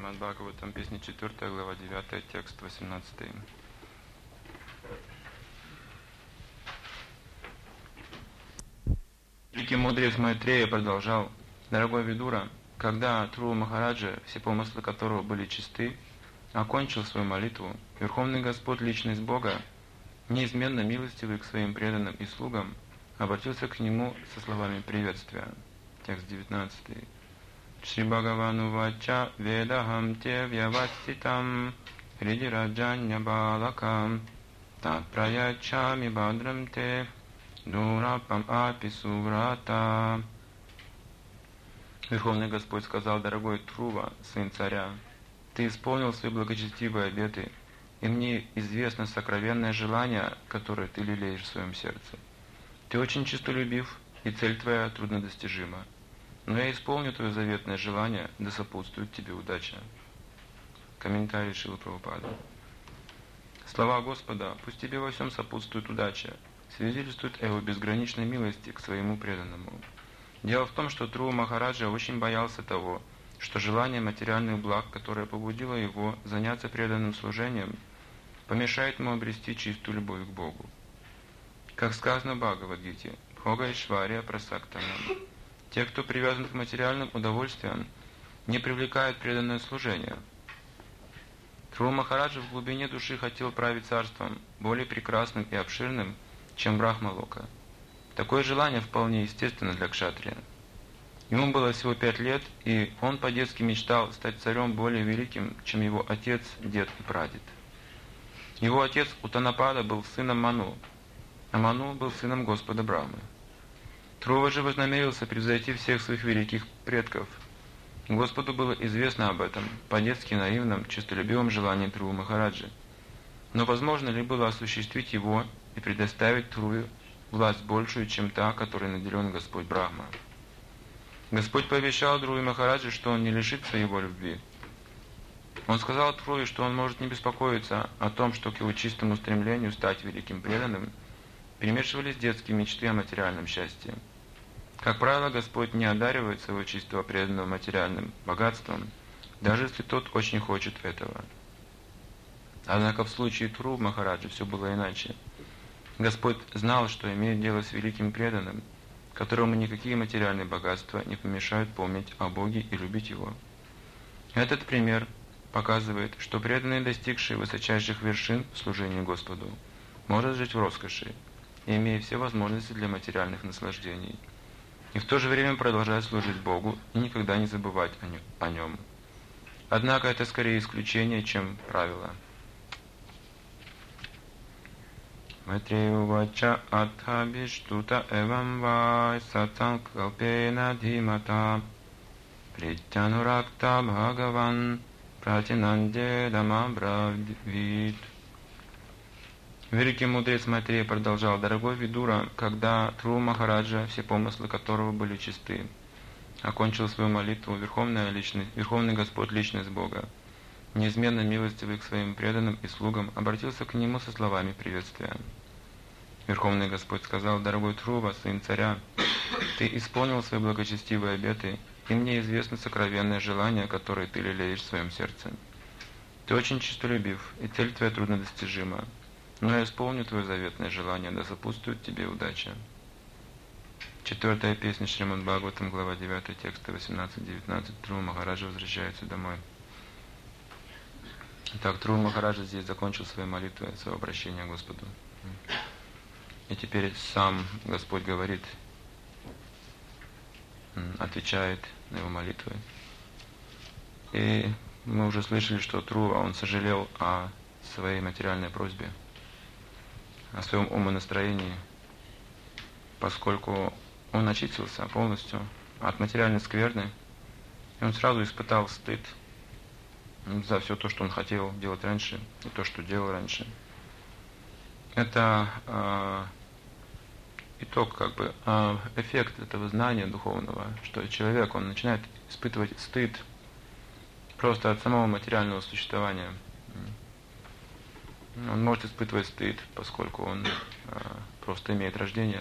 Шримад Бхагаватам, песня 4, глава 9, текст 18. Великий мудрец Майтрея продолжал: «Дорогой Видура, когда Трува Махараджа, все помыслы которого были чисты, окончил свою молитву, Верховный Господь, Личность Бога, неизменно милостивый к своим преданным и слугам, обратился к нему со словами приветствия». Текст 19. Шри Бхагавану Вача Ведахам Те Вьяваситам Хриди Раджанья Балакам Тапраячами Бадрам Те Дурапам Апи Суврата. Верховный Господь сказал: «Дорогой Трува, сын царя, ты исполнил свои благочестивые обеты, и мне известно сокровенное желание, которое ты лелеешь в своем сердце. Ты очень честолюбив, и цель твоя труднодостижима. Но я исполню твое заветное желание, да сопутствует тебе удача». Комментарий Шрилы Прабхупады. Слова Господа: «Пусть тебе во всем сопутствует удача», свидетельствуют о его безграничной милости к своему преданному. Дело в том, что Трува Махараджа очень боялся того, что желание материальных благ, которое побудило его заняться преданным служением, помешает ему обрести чистую любовь к Богу. Как сказано в Бхагавад-гите: «Бхога Ишвария Прасактанам». Те, кто привязан к материальным удовольствиям, не привлекают преданное служение. Трува Махараджа в глубине души хотел править царством, более прекрасным и обширным, чем Брахмалока. Такое желание вполне естественно для кшатрия. Ему было всего 5 лет, и он по-детски мечтал стать царем более великим, чем его отец, дед и прадед. Его отец Утанапада был сыном Ману, а Ману был сыном Господа Брахмы. Трува же вознамерился превзойти всех своих великих предков. Господу было известно об этом, по-детски наивном, честолюбивом желании Трувы Махараджи. Но возможно ли было осуществить его и предоставить Труве власть большую, чем та, которой наделен Господь Брахма? Господь пообещал Труве Махараджи, что он не лишится его любви. Он сказал Труве, что он может не беспокоиться о том, что к его чистому стремлению стать великим преданным перемешивались детские мечты о материальном счастье. Как правило, Господь не одаривает своего чистого преданного материальным богатством, даже если тот очень хочет этого. Однако в случае Трувы Махараджи все было иначе. Господь знал, что имеет дело с великим преданным, которому никакие материальные богатства не помешают помнить о Боге и любить Его. Этот пример показывает, что преданный, достигший высочайших вершин в служении Господу, может жить в роскоши, имея все возможности для материальных наслаждений, и в то же время продолжать служить Богу и никогда не забывать о Нем. Однако это скорее исключение, чем правило. Матреувача атхабиштута эвам вай сатсанкалпена димата притянуракта бхагаван пратинанде дамабравид. Великий мудрец Майтрея продолжал: «Дорогой Видура, когда Трува Махараджа, все помыслы которого были чисты, окончил свою молитву, Верховный Господь, Личность Бога, неизменно милостивый к своим преданным и слугам, обратился к нему со словами приветствия. Верховный Господь сказал: «Дорогой Трува, сын царя, ты исполнил свои благочестивые обеты, и мне известно сокровенное желание, которое ты лелеешь в своем сердце. Ты очень честолюбив, и цель твоя труднодостижима. Но я исполню твое заветное желание, да сопутствует тебе удача». 4 песня Шримад Бхагаватам, глава 9, тексты 18-19. Трува Махараджа возвращается домой. Итак, Трува Махараджа здесь закончил свои молитвы, свое обращение к Господу. И теперь сам Господь говорит, отвечает на его молитвы. И мы уже слышали, что Трува, он сожалел о своей материальной просьбе, о своем умонастроении, поскольку он очистился полностью от материальной скверны, и он сразу испытал стыд за все то, что он хотел делать раньше, и то, что делал раньше. Это итог, эффект этого знания духовного, что человек, он начинает испытывать стыд просто от самого материального существования. Он может испытывать стыд, поскольку он просто имеет рождение.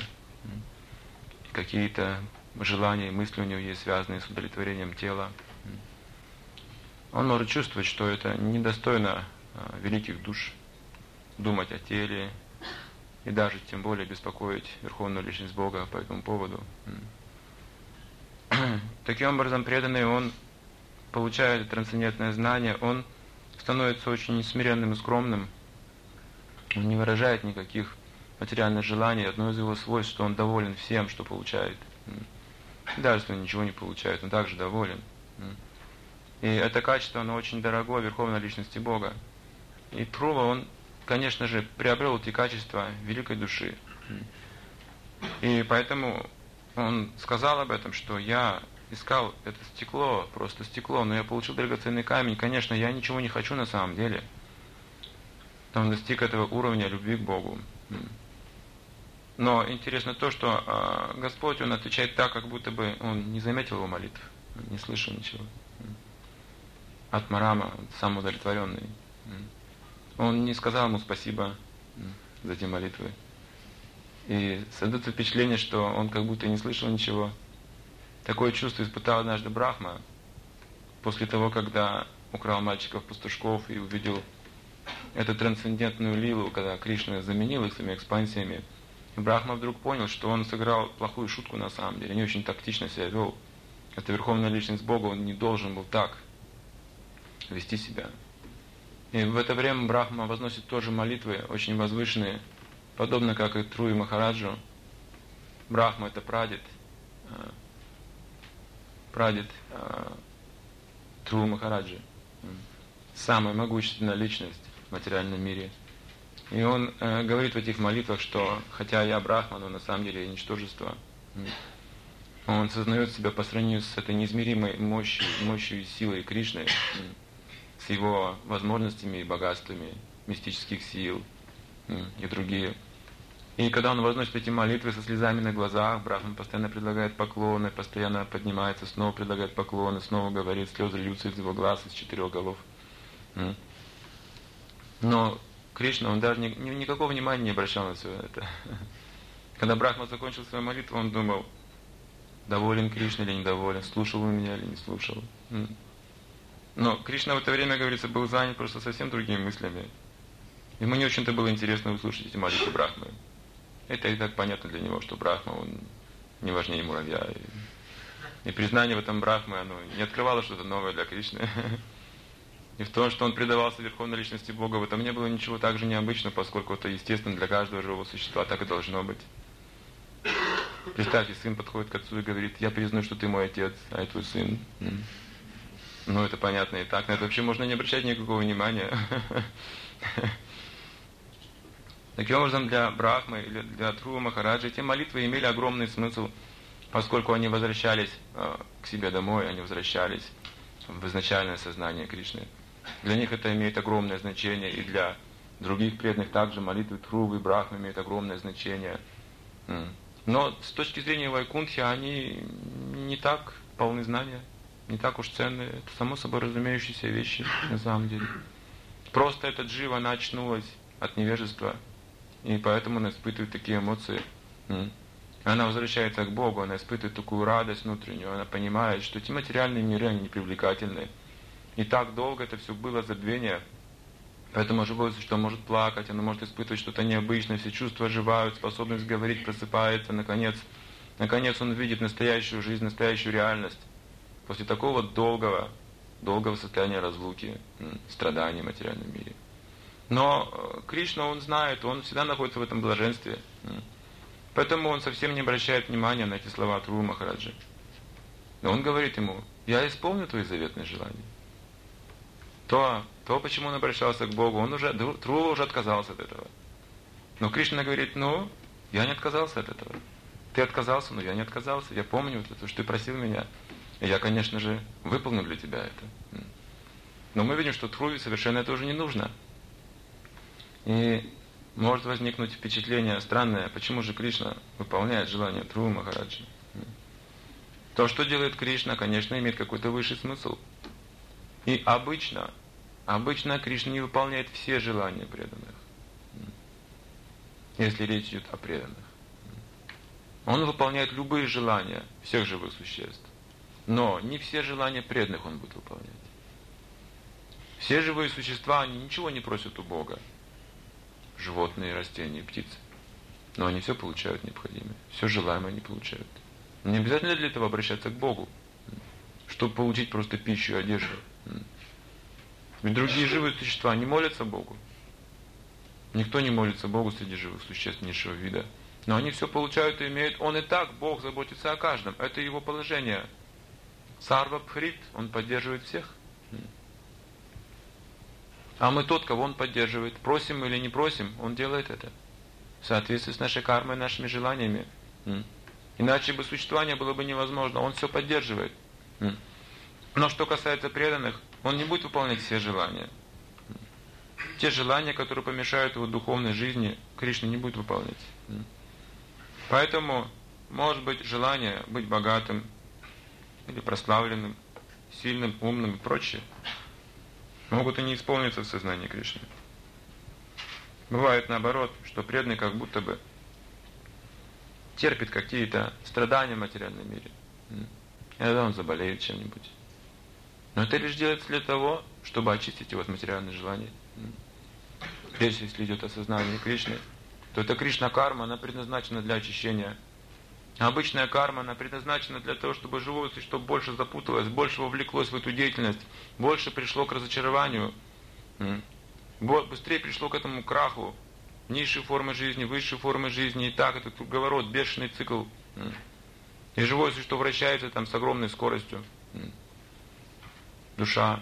Какие-то желания и мысли у него есть, связанные с удовлетворением тела. он может чувствовать, что это недостойно великих душ думать о теле и даже тем более беспокоить Верховную Личность Бога по этому поводу. Таким образом, преданный, он получает трансцендентное знание, он становится очень смиренным и скромным, он не выражает никаких материальных желаний. Одно из его свойств, что он доволен всем, что получает. Даже если он ничего не получает, он также доволен. И это качество, оно очень дорогое Верховной Личности Бога. И Трува, он, конечно же, приобрел эти качества великой души. И поэтому он сказал об этом, что я искал это стекло, просто стекло, но я получил драгоценный камень. Конечно, я ничего не хочу на самом деле. Он достиг этого уровня любви к Богу. Но интересно то, что Господь, Он отвечает так, как будто бы Он не заметил его молитв, не слышал ничего. Атмарама, сам удовлетворенный. Он не сказал ему спасибо за эти молитвы. И создается впечатление, что он как будто не слышал ничего. Такое чувство испытал однажды Брахма, после того, когда украл мальчиков-пастушков и увидел эту трансцендентную лилу, когда Кришна заменил их своими экспансиями. И Брахма вдруг понял, что он сыграл плохую шутку на самом деле, не очень тактично себя вел. Это Верховная Личность Бога, он не должен был так вести себя. И в это время Брахма возносит тоже молитвы, очень возвышенные, подобно как и Труи Махараджу. Брахма — это прадед Тру Махараджи, самая могущественная личность в материальном мире. И он говорит в этих молитвах, что хотя я Брахма, но на самом деле я ничтожество. Он сознает себя по сравнению с этой неизмеримой мощью и силой Кришны, с его возможностями и богатствами мистических сил и другие. И когда он возносит эти молитвы со слезами на глазах, Брахман постоянно предлагает поклоны, постоянно поднимается, снова предлагает поклоны, снова говорит, слезы льются из его глаз, из 4 голов. Но Кришна, он даже никакого внимания не обращал на все это. Когда Брахма закончил свою молитву, он думал, доволен Кришна или недоволен, слушал он меня или не слушал. Но Кришна в это время, говорится, был занят просто совсем другими мыслями. Ему не очень-то было интересно услышать эти молитвы Брахмы. Это и так понятно для него, что Брахма, он не важнее муравья. И признание в этом Брахмы, оно не открывало что-то новое для Кришны. И в том, что он предавался Верховной Личности Бога, в этом не было ничего так же необычного, поскольку это естественно для каждого живого существа, так и должно быть. Представьте, сын подходит к отцу и говорит, я признаю, что ты мой отец, а я твой сын. Ну, это понятно и так. На это вообще можно не обращать никакого внимания. Таким образом, для Брахмы или для Трува Махараджи эти молитвы имели огромный смысл, поскольку они возвращались к себе домой, они возвращались в изначальное сознание Кришны. Для них это имеет огромное значение, и для других преданных также молитвы Трувы и Брахмы имеют огромное значение. Но с точки зрения Вайкунтхи они не так полны знания, не так уж ценные. Это само собой разумеющиеся вещи на самом деле. Просто эта джива, она очнулась от невежества, и поэтому она испытывает такие эмоции. Она возвращается к Богу, она испытывает такую радость внутреннюю, она понимает, что эти материальные миры, они непривлекательны. И так долго это все было забвение, поэтому живое существо может плакать, оно может испытывать что-то необычное, все чувства оживают, способность говорить просыпается, наконец он видит настоящую жизнь, настоящую реальность. После такого долгого состояния разлуки, страданий в материальном мире. Но Кришна, он знает, он всегда находится в этом блаженстве. Поэтому он совсем не обращает внимания на эти слова Трувы Махараджи. Но он говорит ему, я исполню твои заветные желания. То, почему он обращался к Богу, Трува уже отказался от этого. Но Кришна говорит, я не отказался от этого. Ты отказался, но я не отказался. Я помню вот это, что ты просил меня. И я, конечно же, выполню для тебя это. Но мы видим, что Труве совершенно это уже не нужно. И может возникнуть впечатление странное, почему же Кришна выполняет желание Трувы Махараджи. То, что делает Кришна, конечно, имеет какой-то высший смысл. И обычно Кришна не выполняет все желания преданных, если речь идет о преданных. Он выполняет любые желания всех живых существ, но не все желания преданных он будет выполнять. Все живые существа, они ничего не просят у Бога. Животные, растения, птицы. Но они все получают необходимое. Все желаемое они получают. Не обязательно для этого обращаться к Богу, чтобы получить просто пищу и одежду. Ведь другие живые существа не молятся Богу. Никто не молится Богу среди живых существ низшего вида. Но они все получают и имеют. Он и так, Бог заботится о каждом. Это его положение. Сарва Бхрит, он поддерживает всех. А мы тот, кого он поддерживает. Просим мы или не просим, он делает это. В соответствии с нашей кармой, нашими желаниями. Иначе бы существование было бы невозможно. Он все поддерживает. Но что касается преданных, он не будет выполнять все желания. Те желания, которые помешают его духовной жизни, Кришна не будет выполнять. Поэтому, может быть, желание быть богатым, или прославленным, сильным, умным и прочее, могут и не исполниться в сознании Кришны. Бывает наоборот, что преданный как будто бы терпит какие-то страдания в материальном мире. Иногда он заболеет чем-нибудь. Но это лишь делается для того, чтобы очистить его от материальных желаний. Прежде если идет осознание Кришны, то эта Кришна-карма, она предназначена для очищения. А обычная карма, она предназначена для того, чтобы живое существо больше запуталось, больше вовлеклось в эту деятельность, больше пришло к разочарованию, быстрее пришло к этому краху, низшие формы жизни, высшие формы жизни, и так этот круговорот, бешеный цикл. И живое существо вращается там с огромной скоростью. Душа.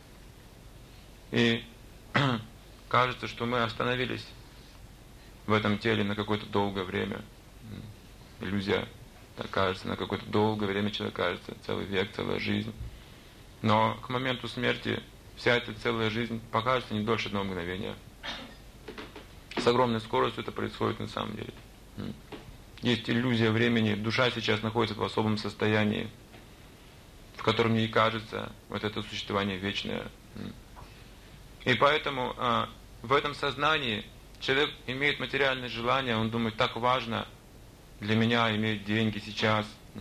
И кажется, что мы остановились в этом теле на какое-то долгое время. Иллюзия, так кажется, на какое-то долгое время человек кажется, целый век, целая жизнь. Но к моменту смерти вся эта целая жизнь покажется не дольше одного мгновения. С огромной скоростью это происходит на самом деле. Есть иллюзия времени, душа сейчас находится в особом состоянии, в котором ей кажется вот это существование вечное. И поэтому в этом сознании человек имеет материальные желания, он думает, так важно для меня иметь деньги сейчас.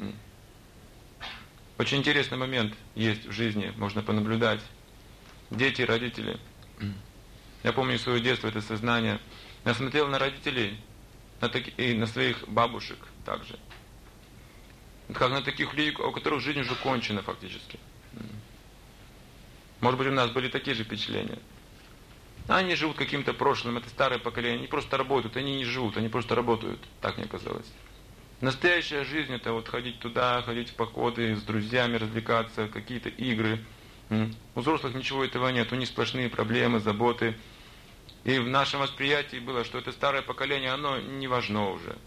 Очень интересный момент есть в жизни, можно понаблюдать. Дети и родители. Я помню свое детство, это сознание. Я смотрел на родителей и на своих бабушек также. Как на таких людей, у которых жизнь уже кончена фактически. Может быть, у нас были такие же впечатления. Они живут каким-то прошлым, это старое поколение, они просто работают, они не живут, они просто работают, так мне казалось. Настоящая жизнь — это вот ходить туда, ходить в походы, с друзьями развлекаться, какие-то игры. У взрослых ничего этого нет, у них сплошные проблемы, заботы. И в нашем восприятии было, что это старое поколение, оно не важно уже.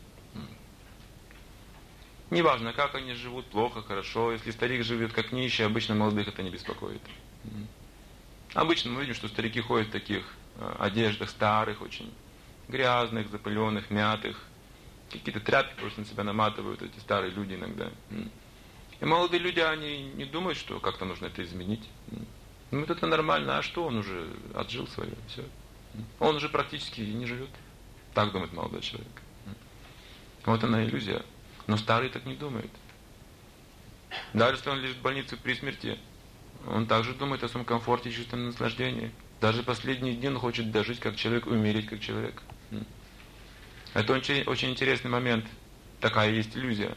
Не важно, как они живут, плохо, хорошо. Если старик живет как нищий, обычно молодых это не беспокоит. Обычно мы видим, что старики ходят в таких одеждах старых, очень грязных, запыленных, мятых. Какие-то тряпки просто на себя наматывают эти старые люди иногда. И молодые люди, они не думают, что как-то нужно это изменить. Думают, это нормально, а что, он уже отжил свое, все. Он уже практически не живет. Так думает молодой человек. Вот она иллюзия. Но старый так не думает. Даже если он лежит в больнице при смерти, он также думает о своем комфорте и чувственном наслаждении. Даже последние дни он хочет дожить как человек и умереть как человек. Это очень интересный момент. Такая есть иллюзия.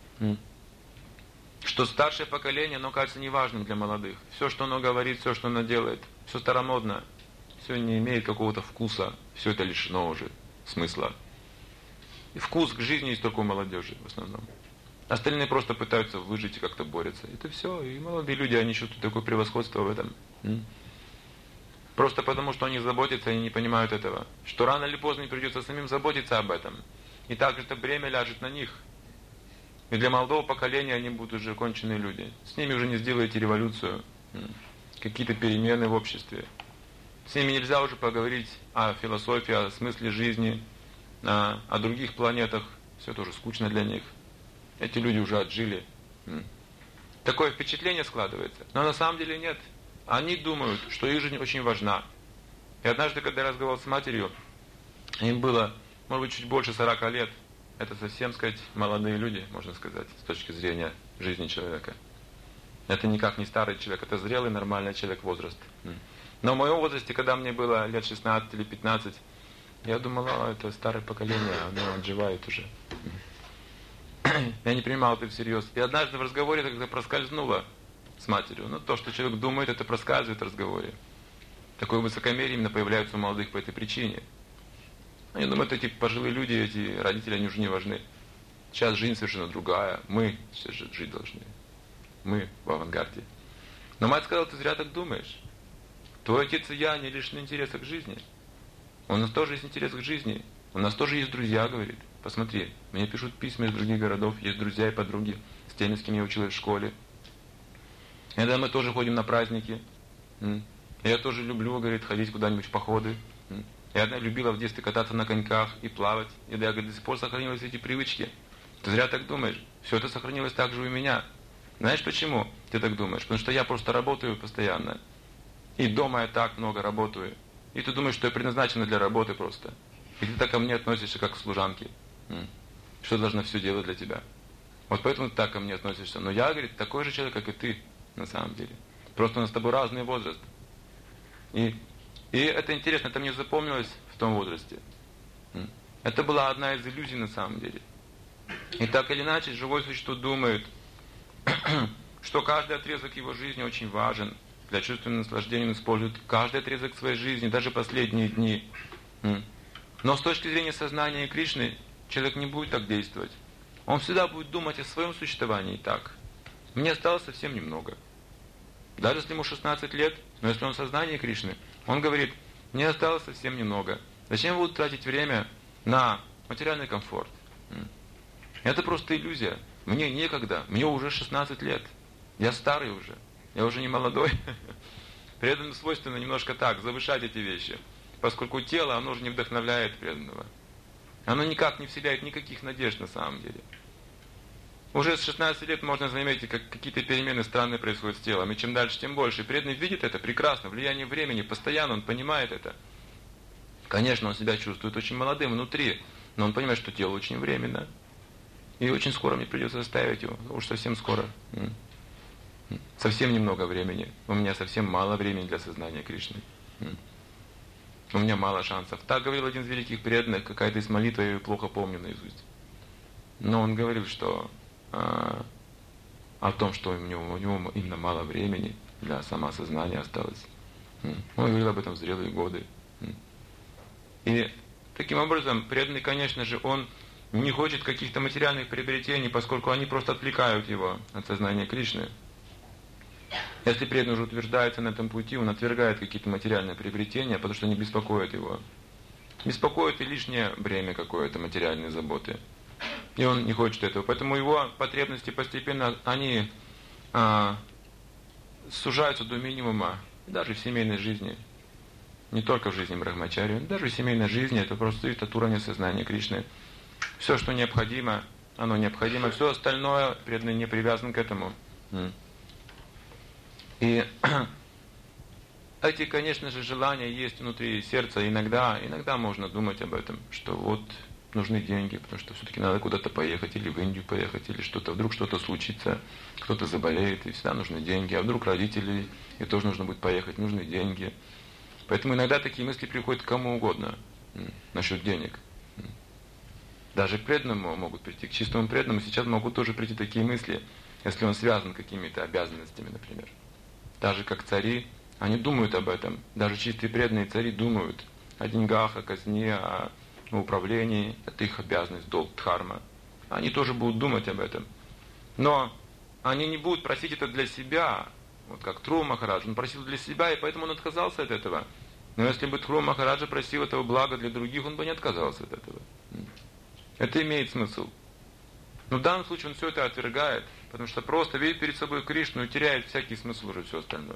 Что старшее поколение, оно кажется неважным для молодых. Все, что оно говорит, все, что оно делает, все старомодно. Все не имеет какого-то вкуса. Все это лишено уже смысла. И вкус к жизни есть только у молодежи в основном. Остальные просто пытаются выжить и как-то борются. Это все. И молодые люди, они чувствуют такое превосходство в этом. Просто потому, что они заботятся, они не понимают этого. Что рано или поздно им придется самим заботиться об этом. И также это бремя ляжет на них. И для молодого поколения они будут уже конченые люди. С ними уже не сделаете революцию. Какие-то перемены в обществе. С ними нельзя уже поговорить о философии, о смысле жизни, о других планетах. Все тоже скучно для них. Эти люди уже отжили. Такое впечатление складывается. Но на самом деле нет. Они думают, что их жизнь очень важна. И однажды, когда я разговаривал с матерью, им было, может быть, чуть больше 40 лет. Это совсем, сказать, молодые люди, можно сказать, с точки зрения жизни человека. Это никак не старый человек, это зрелый, нормальный человек возраст. Но в моем возрасте, когда мне было лет 16 или 15, я думал, это старое поколение, оно отживает уже. Я не принимал это всерьез. И однажды в разговоре это как-то проскользнуло с матерью. Ну, то, что человек думает, это проскальзывает в разговоре. Такое высокомерие именно появляется у молодых по этой причине. Они думают, эти пожилые люди, эти родители, они уже не важны. Сейчас жизнь совершенно другая. Мы сейчас жить должны. Мы в авангарде. Но мать сказала, ты зря так думаешь. Твой отец и я не лишены интереса к жизни. У нас тоже есть интерес к жизни. У нас тоже есть друзья, говорит. Посмотри, мне пишут письма из других городов, есть друзья и подруги, с теми, с кем я училась в школе. Иногда мы тоже ходим на праздники. Я тоже люблю, говорит, ходить куда-нибудь в походы. Я любила в детстве кататься на коньках и плавать. И да, я, говорит, до сих пор сохранились эти привычки. Ты зря так думаешь. Все это сохранилось так же у меня. Знаешь почему ты так думаешь? Потому что я просто работаю постоянно. И дома я так много работаю. И ты думаешь, что я предназначена для работы просто. И ты так ко мне относишься, как к служанке. Что должна все делать для тебя. Вот поэтому ты так ко мне относишься. Но я, говорит, такой же человек, как и ты, на самом деле. Просто у нас с тобой разный возраст. И это интересно, это мне запомнилось в том возрасте. Это была одна из иллюзий на самом деле. И так или иначе, живое существо думает, что каждый отрезок его жизни очень важен. Для чувственного наслаждения он использует каждый отрезок своей жизни, даже последние дни. Но с точки зрения сознания Кришны, человек не будет так действовать. Он всегда будет думать о своем существовании так. Мне осталось совсем немного. Даже если ему 16 лет, но если он в сознании Кришны, он говорит, мне осталось совсем немного. Зачем вы будете тратить время на материальный комфорт? Это просто иллюзия. Мне некогда, мне уже 16 лет. Я старый уже, я уже не молодой. Преданным свойственно немножко так, завышать эти вещи. Поскольку тело, оно же не вдохновляет преданного. Оно никак не вселяет никаких надежд на самом деле. Уже с 16 лет можно заметить, как какие-то перемены странные происходят с телом. И чем дальше, тем больше. Преданный видит это прекрасно, влияние времени, постоянно он понимает это. Конечно, он себя чувствует очень молодым внутри, но он понимает, что тело очень временно. И очень скоро мне придется оставить его. Уж совсем скоро. Совсем немного времени. У меня совсем мало времени для сознания Кришны. У меня мало шансов. Так говорил один из великих преданных, какая-то из молитв, я ее плохо помню наизусть. Но он говорил, что о том, что у него именно мало времени для самоосознания осталось. Он говорил об этом в зрелые годы. И таким образом, преданный, конечно же, он не хочет каких-то материальных приобретений, поскольку они просто отвлекают его от сознания Кришны. Если преданный уже утверждается на этом пути, он отвергает какие-то материальные приобретения, потому что они беспокоят его. Беспокоит и лишнее бремя какое-то, материальные заботы. И он не хочет этого. Поэтому его потребности постепенно, они сужаются до минимума, даже в семейной жизни. Не только в жизни брахмачарьи, даже в семейной жизни, это просто зависит от уровня сознания Кришны. Все, что необходимо, оно необходимо. Все остальное, преданный не привязан к этому. И эти, конечно же, желания есть внутри сердца. Иногда можно думать об этом, что вот нужны деньги, потому что все-таки надо куда-то поехать, или в Индию поехать, или что-то, вдруг что-то случится, кто-то заболеет, и всегда нужны деньги, а вдруг родители, и тоже нужно будет поехать, нужны деньги. Поэтому иногда такие мысли приходят к кому угодно насчет денег. Даже к преданному могут прийти, к чистому преданному сейчас могут тоже прийти такие мысли, если он связан какими-то обязанностями, например. Даже как цари, они думают об этом. Даже чистые преданные цари думают о деньгах, о казне, о управлении. Это их обязанность, долг, дхарма. Они тоже будут думать об этом. Но они не будут просить это для себя. Вот как Dhruva Махарадж, он просил для себя, и поэтому он отказался от этого. Но если бы Dhruva Махараджа просил этого блага для других, он бы не отказался от этого. Это имеет смысл. Но в данном случае он все это отвергает, потому что просто видит перед собой Кришну и теряет всякий смысл уже все остальное.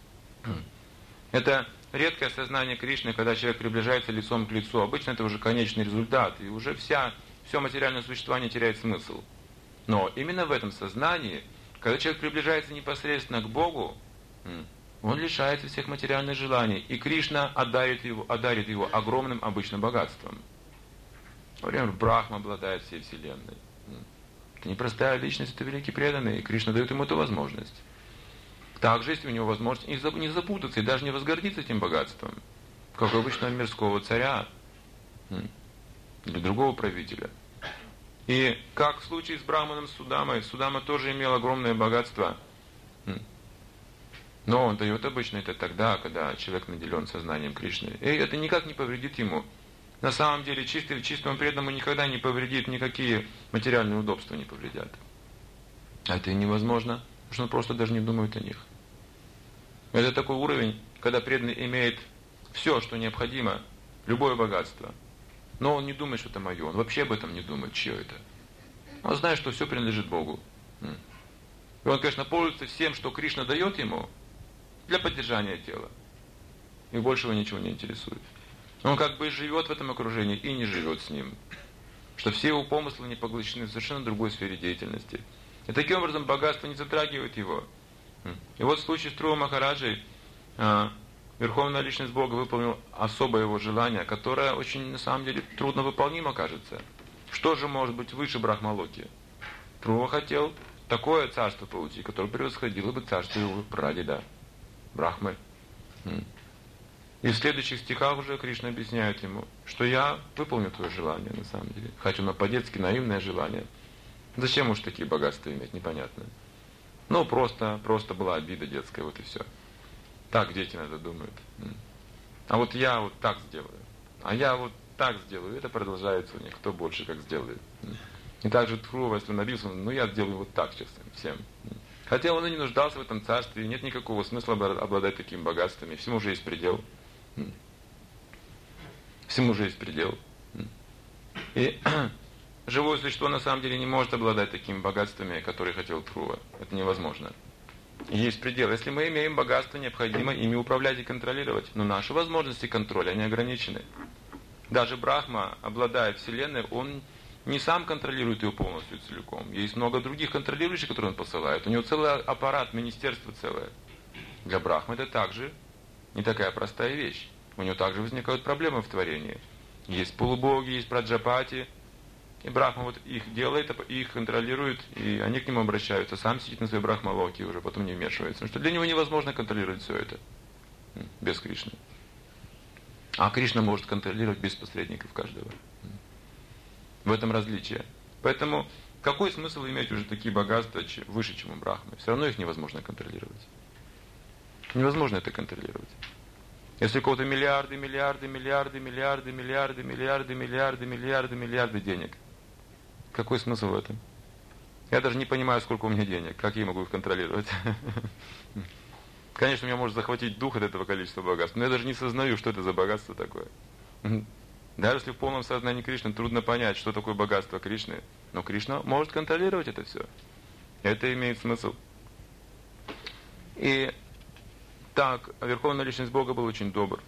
Это редкое сознание Кришны, когда человек приближается лицом к лицу. Обычно это уже конечный результат, и уже все материальное существование теряет смысл. Но именно в этом сознании, когда человек приближается непосредственно к Богу, он лишается всех материальных желаний, и Кришна одарит его огромным обычным богатством. Например, Брахма обладает всей Вселенной. Это непростая личность, это великий преданный, и Кришна дает ему эту возможность. Также есть у него возможность не запутаться и даже не возгордиться этим богатством, как обычного мирского царя или другого правителя. И как в случае с Брахманом Судамой, Судама тоже имел огромное богатство, но он дает обычно это тогда, когда человек наделен сознанием Кришны. И это никак не повредит ему. На самом деле чистому преданному никогда не повредит, никакие материальные удобства не повредят. А это и невозможно, потому что он просто даже не думает о них. Это такой уровень, когда преданный имеет все, что необходимо, любое богатство. Но он не думает, что это мое, он вообще об этом не думает, чье это. Он знает, что все принадлежит Богу. И он, конечно, пользуется всем, что Кришна дает ему, для поддержания тела. И больше его ничего не интересует. Он как бы живет в этом окружении и не живет с ним. Что все его помыслы не поглощены в совершенно другой сфере деятельности. И таким образом богатство не затрагивает его. И вот в случае с Трува Махараджей Верховная Личность Бога выполнил особое его желание, которое очень, на самом деле, трудно выполнимо кажется. Что же может быть выше Брахмалоки? Трува хотел такое царство получить, которое превосходило бы царство его прадеда, Брахмы. И в следующих стихах уже Кришна объясняет ему, что я выполню твое желание, на самом деле. Хотя оно по-детски наивное желание. Зачем уж такие богатства иметь, непонятно. Ну, просто была обида детская, вот и все. Так дети иногда думают. А вот я вот так сделаю. А я вот так сделаю. Это продолжается у них, кто больше как сделает. И также Трува, если он обиделся, я сделаю вот так сейчас всем. Хотя он и не нуждался в этом царстве, и нет никакого смысла обладать такими богатствами. Всему уже есть предел. Всему уже есть предел. И живое существо на самом деле не может обладать такими богатствами, которые хотел Трува. Это невозможно. Есть предел. Если мы имеем богатство, необходимо ими управлять и контролировать. Но наши возможности контроля, они ограничены. Даже Брахма, обладая Вселенной, он не сам контролирует ее полностью целиком. Есть много других контролирующих, которые он посылает. У него целый аппарат, министерство целое. Для Брахмы это также не такая простая вещь. У него также возникают проблемы в творении. Есть полубоги, есть праджапати. И Брахма вот их делает, их контролирует, и они к нему обращаются. Сам сидит на своей Брахмалоке и уже потом не вмешивается. Потому что для него невозможно контролировать все это без Кришны. А Кришна может контролировать без посредников каждого. В этом различие. Поэтому какой смысл иметь уже такие богатства выше, чем у Брахмы? Все равно их невозможно контролировать. Невозможно это контролировать. Если у кого-то миллиарды денег, какой смысл в этом? Я даже не понимаю, сколько у меня денег, как я могу их контролировать. Конечно, меня может захватить дух от этого количества богатств, но я даже не сознаю, что это за богатство такое. Даже если в полном сознании Кришны трудно понять, что такое богатство Кришны, но Кришна может контролировать это все. Это имеет смысл. И так, Верховная Личность Бога был очень добр.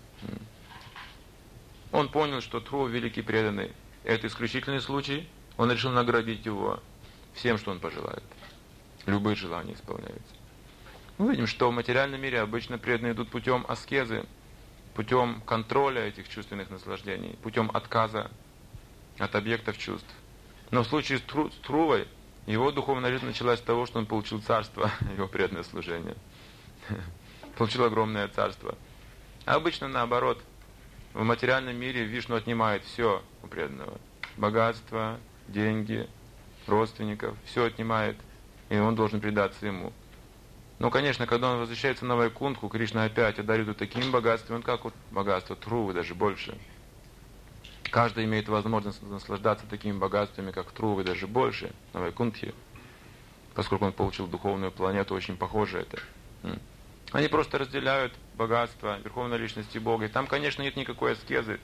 Он понял, что Трува великий преданный. Это исключительный случай. Он решил наградить его всем, что он пожелает. Любые желания исполняются. Мы видим, что в материальном мире обычно преданные идут путем аскезы, путем контроля этих чувственных наслаждений, путем отказа от объектов чувств. Но в случае с Трувой, его духовная жизнь началась с того, что он получил царство, его преданное служение. Получил огромное царство. А обычно наоборот, в материальном мире Вишну отнимает все у преданного. Богатство, деньги, родственников, все отнимает, и он должен предаться ему. Но, конечно, когда он возвращается на Вайкунтху, Кришна опять одарит его таким богатством, он как вот богатство Трувы, даже больше. Каждый имеет возможность наслаждаться такими богатствами, как Трувы, даже больше на Вайкунтхе, поскольку он получил духовную планету, очень похоже это. Они просто разделяют богатство Верховной Личности Бога. И там, конечно, нет никакой аскезы.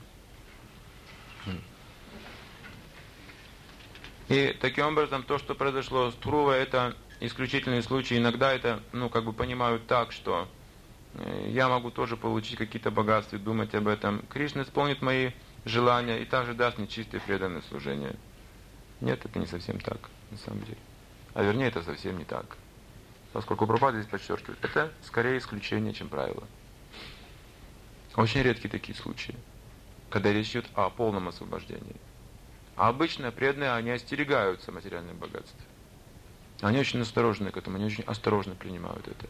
И таким образом, то, что произошло с Трувой, это исключительный случай. Иногда это, понимают так, что я могу тоже получить какие-то богатства и думать об этом. Кришна исполнит мои желания и также даст мне чистое преданное служение. Нет, это не совсем так, на самом деле. А вернее, это совсем не так. Поскольку Прабхупада здесь подчеркивает, это скорее исключение, чем правило. Очень редкие такие случаи, когда речь идет о полном освобождении. А обычно преданные, они остерегаются материальных богатств. Они очень осторожны к этому, они очень осторожно принимают это.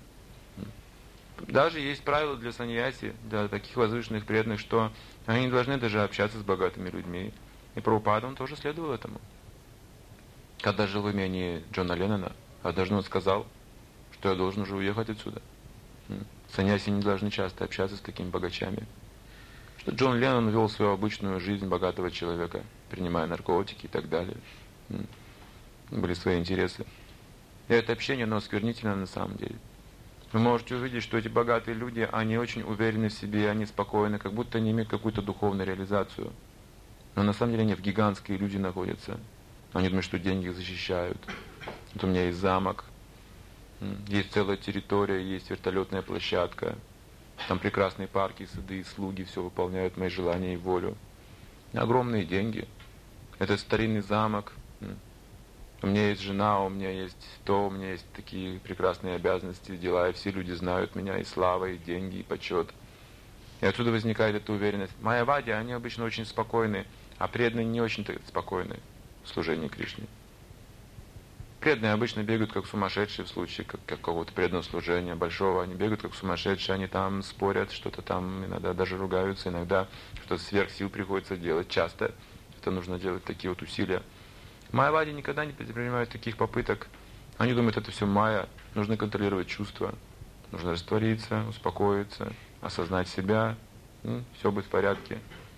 Даже есть правила для саньяси, для таких возвышенных преданных, что они не должны даже общаться с богатыми людьми. И Прабхупада, он тоже следовал этому. Когда жил в имении Джона Леннона, однажды он сказал, что я должен уже уехать отсюда. Саньяси не должны часто общаться с такими богачами. Что Джон Леннон вел свою обычную жизнь богатого человека, принимая наркотики и так далее. Были свои интересы. И это общение, оно осквернительно на самом деле. Вы можете увидеть, что эти богатые люди, они очень уверены в себе, они спокойны, как будто они имеют какую-то духовную реализацию. Но на самом деле они в гигантской иллюзии находятся. Они думают, что деньги их защищают. Вот у меня есть замок, есть целая территория, есть вертолетная площадка. Там прекрасные парки, сады, слуги, все выполняют мои желания и волю. Огромные деньги. Это старинный замок. У меня есть жена, у меня есть то, у меня есть такие прекрасные обязанности, дела, и все люди знают меня, и слава, и деньги, и почет. И отсюда возникает эта уверенность. Майявади, они обычно очень спокойны, а преданные не очень-то спокойны в служении Кришне. Преданные обычно бегают как сумасшедшие в случае какого-то преданного служения большого. Они бегают как сумасшедшие, они там спорят, что-то там иногда даже ругаются, иногда что-то сверх сил приходится делать. Часто это нужно делать, такие вот усилия. Майявади никогда не предпринимают таких попыток. Они думают, это все майя. Нужно контролировать чувства. Нужно раствориться, успокоиться, осознать себя. Все будет в порядке.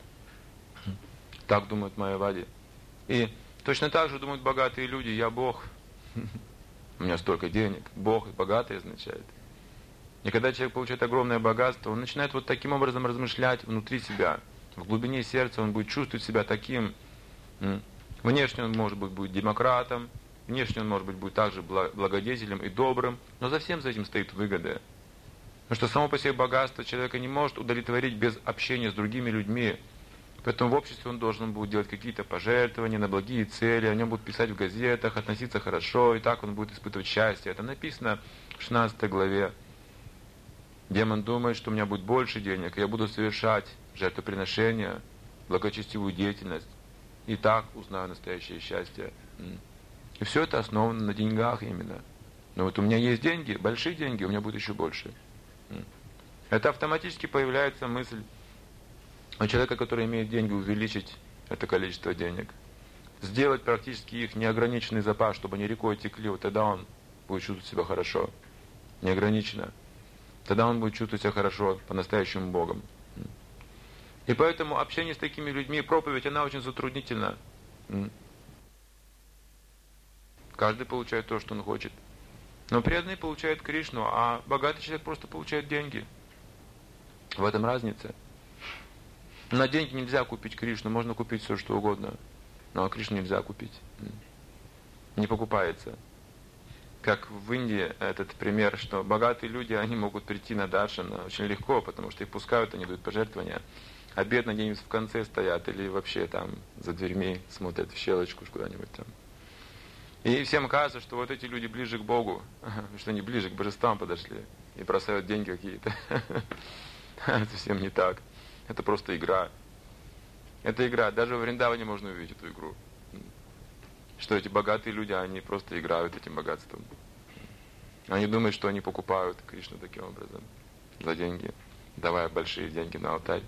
Так думают майявади. И точно так же думают богатые люди. Я Бог. У меня столько денег. Бог и богатый означает. И когда человек получает огромное богатство, он начинает вот таким образом размышлять внутри себя. В глубине сердца он будет чувствовать себя таким. Внешне он, может быть, будет демократом, внешне он, может быть, будет также благодетелем и добрым, но за всем за этим стоит выгода. Потому что само по себе богатство человека не может удовлетворить без общения с другими людьми. Поэтому в обществе он должен будет делать какие-то пожертвования на благие цели, о нем будут писать в газетах, относиться хорошо, и так он будет испытывать счастье. Это написано в 16 главе. Демон думает, что у меня будет больше денег, и я буду совершать жертвоприношения, благочестивую деятельность. И так узнаю настоящее счастье. И все это основано на деньгах именно. Но вот у меня есть деньги, большие деньги, у меня будет еще больше. Это автоматически появляется мысль у человека, который имеет деньги, увеличить это количество денег. Сделать практически их неограниченный запас, чтобы они рекой текли, вот тогда он будет чувствовать себя хорошо. Неограниченно. Тогда он будет чувствовать себя хорошо, по-настоящему Богом. И поэтому общение с такими людьми, проповедь, она очень затруднительна. Каждый получает то, что он хочет. Но преданный получает Кришну, а богатый человек просто получает деньги. В этом разница. На деньги нельзя купить Кришну, можно купить все, что угодно. Но Кришну нельзя купить. Не покупается. Как в Индии этот пример, что богатые люди, они могут прийти на даршан очень легко, потому что их пускают, они дают пожертвования. А бедные где-нибудь в конце стоят или вообще там за дверьми смотрят в щелочку куда-нибудь там. И всем кажется, что вот эти люди ближе к Богу, что они ближе к божествам подошли и бросают деньги какие-то. Это совсем не так. Это просто игра. Это игра. Даже в Вриндаване можно увидеть эту игру. Что эти богатые люди, они просто играют этим богатством. Они думают, что они покупают Кришну таким образом за деньги, давая большие деньги на алтарь.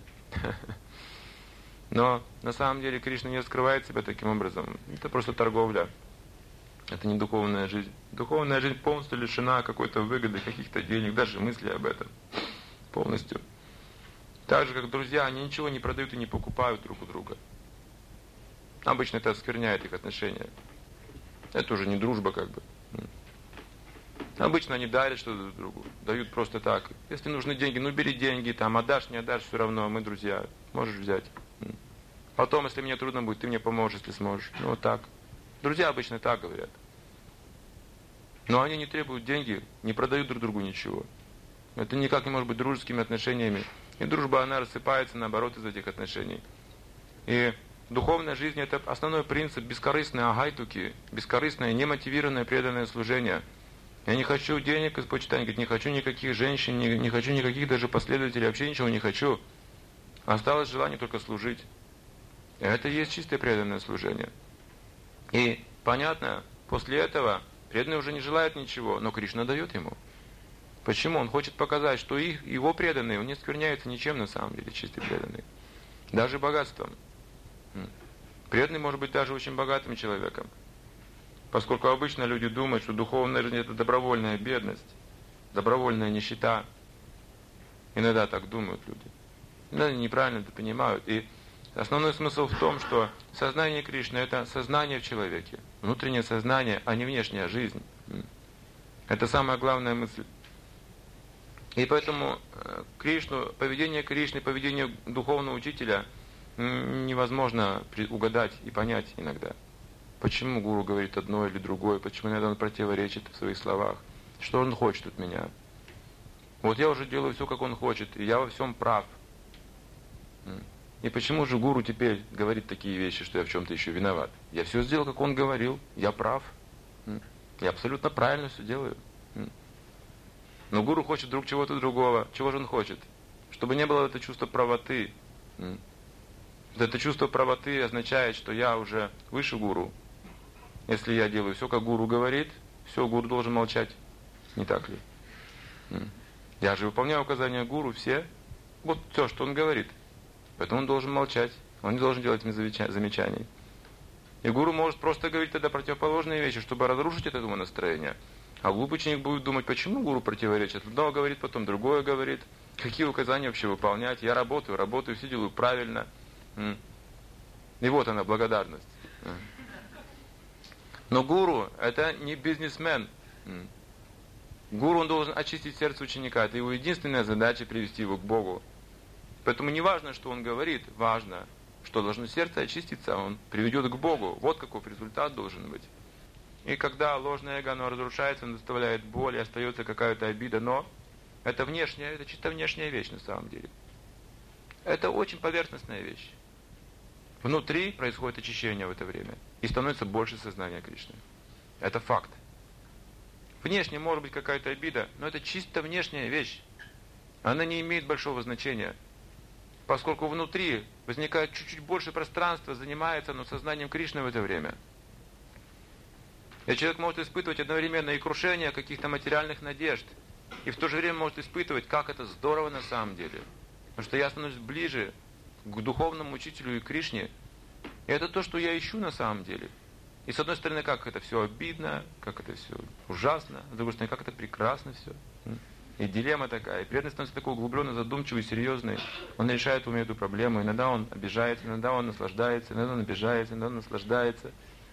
Но на самом деле Кришна не раскрывает себя таким образом. Это просто торговля. Это не духовная жизнь. Духовная жизнь полностью лишена какой-то выгоды, каких-то денег, даже мысли об этом. Полностью. Так же, как друзья, они ничего не продают и не покупают друг у друга. Обычно это оскверняет их отношения. Это уже не дружба как бы. Обычно они дарят что-то друг другу, дают просто так. Если нужны деньги, ну бери деньги, там, отдашь, не отдашь, все равно, мы друзья, можешь взять. Потом, если мне трудно будет, ты мне поможешь, если сможешь. Ну вот так. Друзья обычно так говорят. Но они не требуют деньги, не продают друг другу ничего. Это никак не может быть дружескими отношениями. И дружба, она рассыпается, наоборот, из этих отношений. И духовная жизнь – это основной принцип бескорыстной агайтуки, бескорыстное, немотивированное преданное служение. Я не хочу денег из почитания, говорит, не хочу никаких женщин, не хочу никаких даже последователей, вообще ничего не хочу. Осталось желание только служить. И это и есть чистое преданное служение. И понятно, после этого преданный уже не желает ничего, но Кришна дает ему. Почему? Он хочет показать, что его преданные, он не скверняется ничем на самом деле, чистый преданный. Даже богатством. Преданный может быть даже очень богатым человеком. Поскольку обычно люди думают, что духовная жизнь это добровольная бедность, добровольная нищета. Иногда так думают люди. Иногда неправильно это понимают. И основной смысл в том, что сознание Кришны это сознание в человеке. Внутреннее сознание, а не внешняя жизнь. Это самая главная мысль. И поэтому поведение Кришны, поведение духовного учителя невозможно угадать и понять иногда. Почему гуру говорит одно или другое, почему иногда он противоречит в своих словах. Что он хочет от меня? Вот я уже делаю все, как он хочет, и я во всем прав. И почему же гуру теперь говорит такие вещи, что я в чем-то еще виноват? Я все сделал, как он говорил, я прав. Я абсолютно правильно все делаю. Но гуру хочет вдруг чего-то другого. Чего же он хочет? Чтобы не было это чувство правоты. Это чувство правоты означает, что я уже выше гуру. Если я делаю все, как гуру говорит, все, гуру должен молчать. Не так ли? Я же выполняю указания гуру все. Вот все, что он говорит. Поэтому он должен молчать. Он не должен делать мне замечаний. И гуру может просто говорить тогда противоположные вещи, чтобы разрушить это настроение. А глупый ученик будет думать, почему гуру противоречит. Одно говорит, потом другое говорит. Какие указания вообще выполнять? Я работаю, все делаю правильно. И вот она, благодарность. Но гуру это не бизнесмен. Гуру он должен очистить сердце ученика. Это его единственная задача привести его к Богу. Поэтому не важно, что он говорит, важно, что должно сердце очиститься, он приведет к Богу. Вот каков результат должен быть. И когда ложное эго, оно разрушается, оно доставляет боль, и остается какая-то обида, но это внешняя, это чисто внешняя вещь на самом деле. Это очень поверхностная вещь. Внутри происходит очищение в это время, и становится больше сознания Кришны. Это факт. Внешне может быть какая-то обида, но это чисто внешняя вещь. Она не имеет большого значения. Поскольку внутри возникает чуть-чуть больше пространства, занимается оно сознанием Кришны в это время. И человек может испытывать одновременно и крушение каких-то материальных надежд, и в то же время может испытывать, как это здорово на самом деле. Потому что я становлюсь ближе к духовному учителю и Кришне. И это то, что я ищу на самом деле. И с одной стороны, как это все обидно, как это все ужасно, с другой стороны, как это прекрасно все. И дилемма такая. И преданный становится такой углубленно, задумчивый, серьезный. Он решает в уме эту проблему. Иногда он обижается, иногда он наслаждается, иногда он обижается, иногда он наслаждается.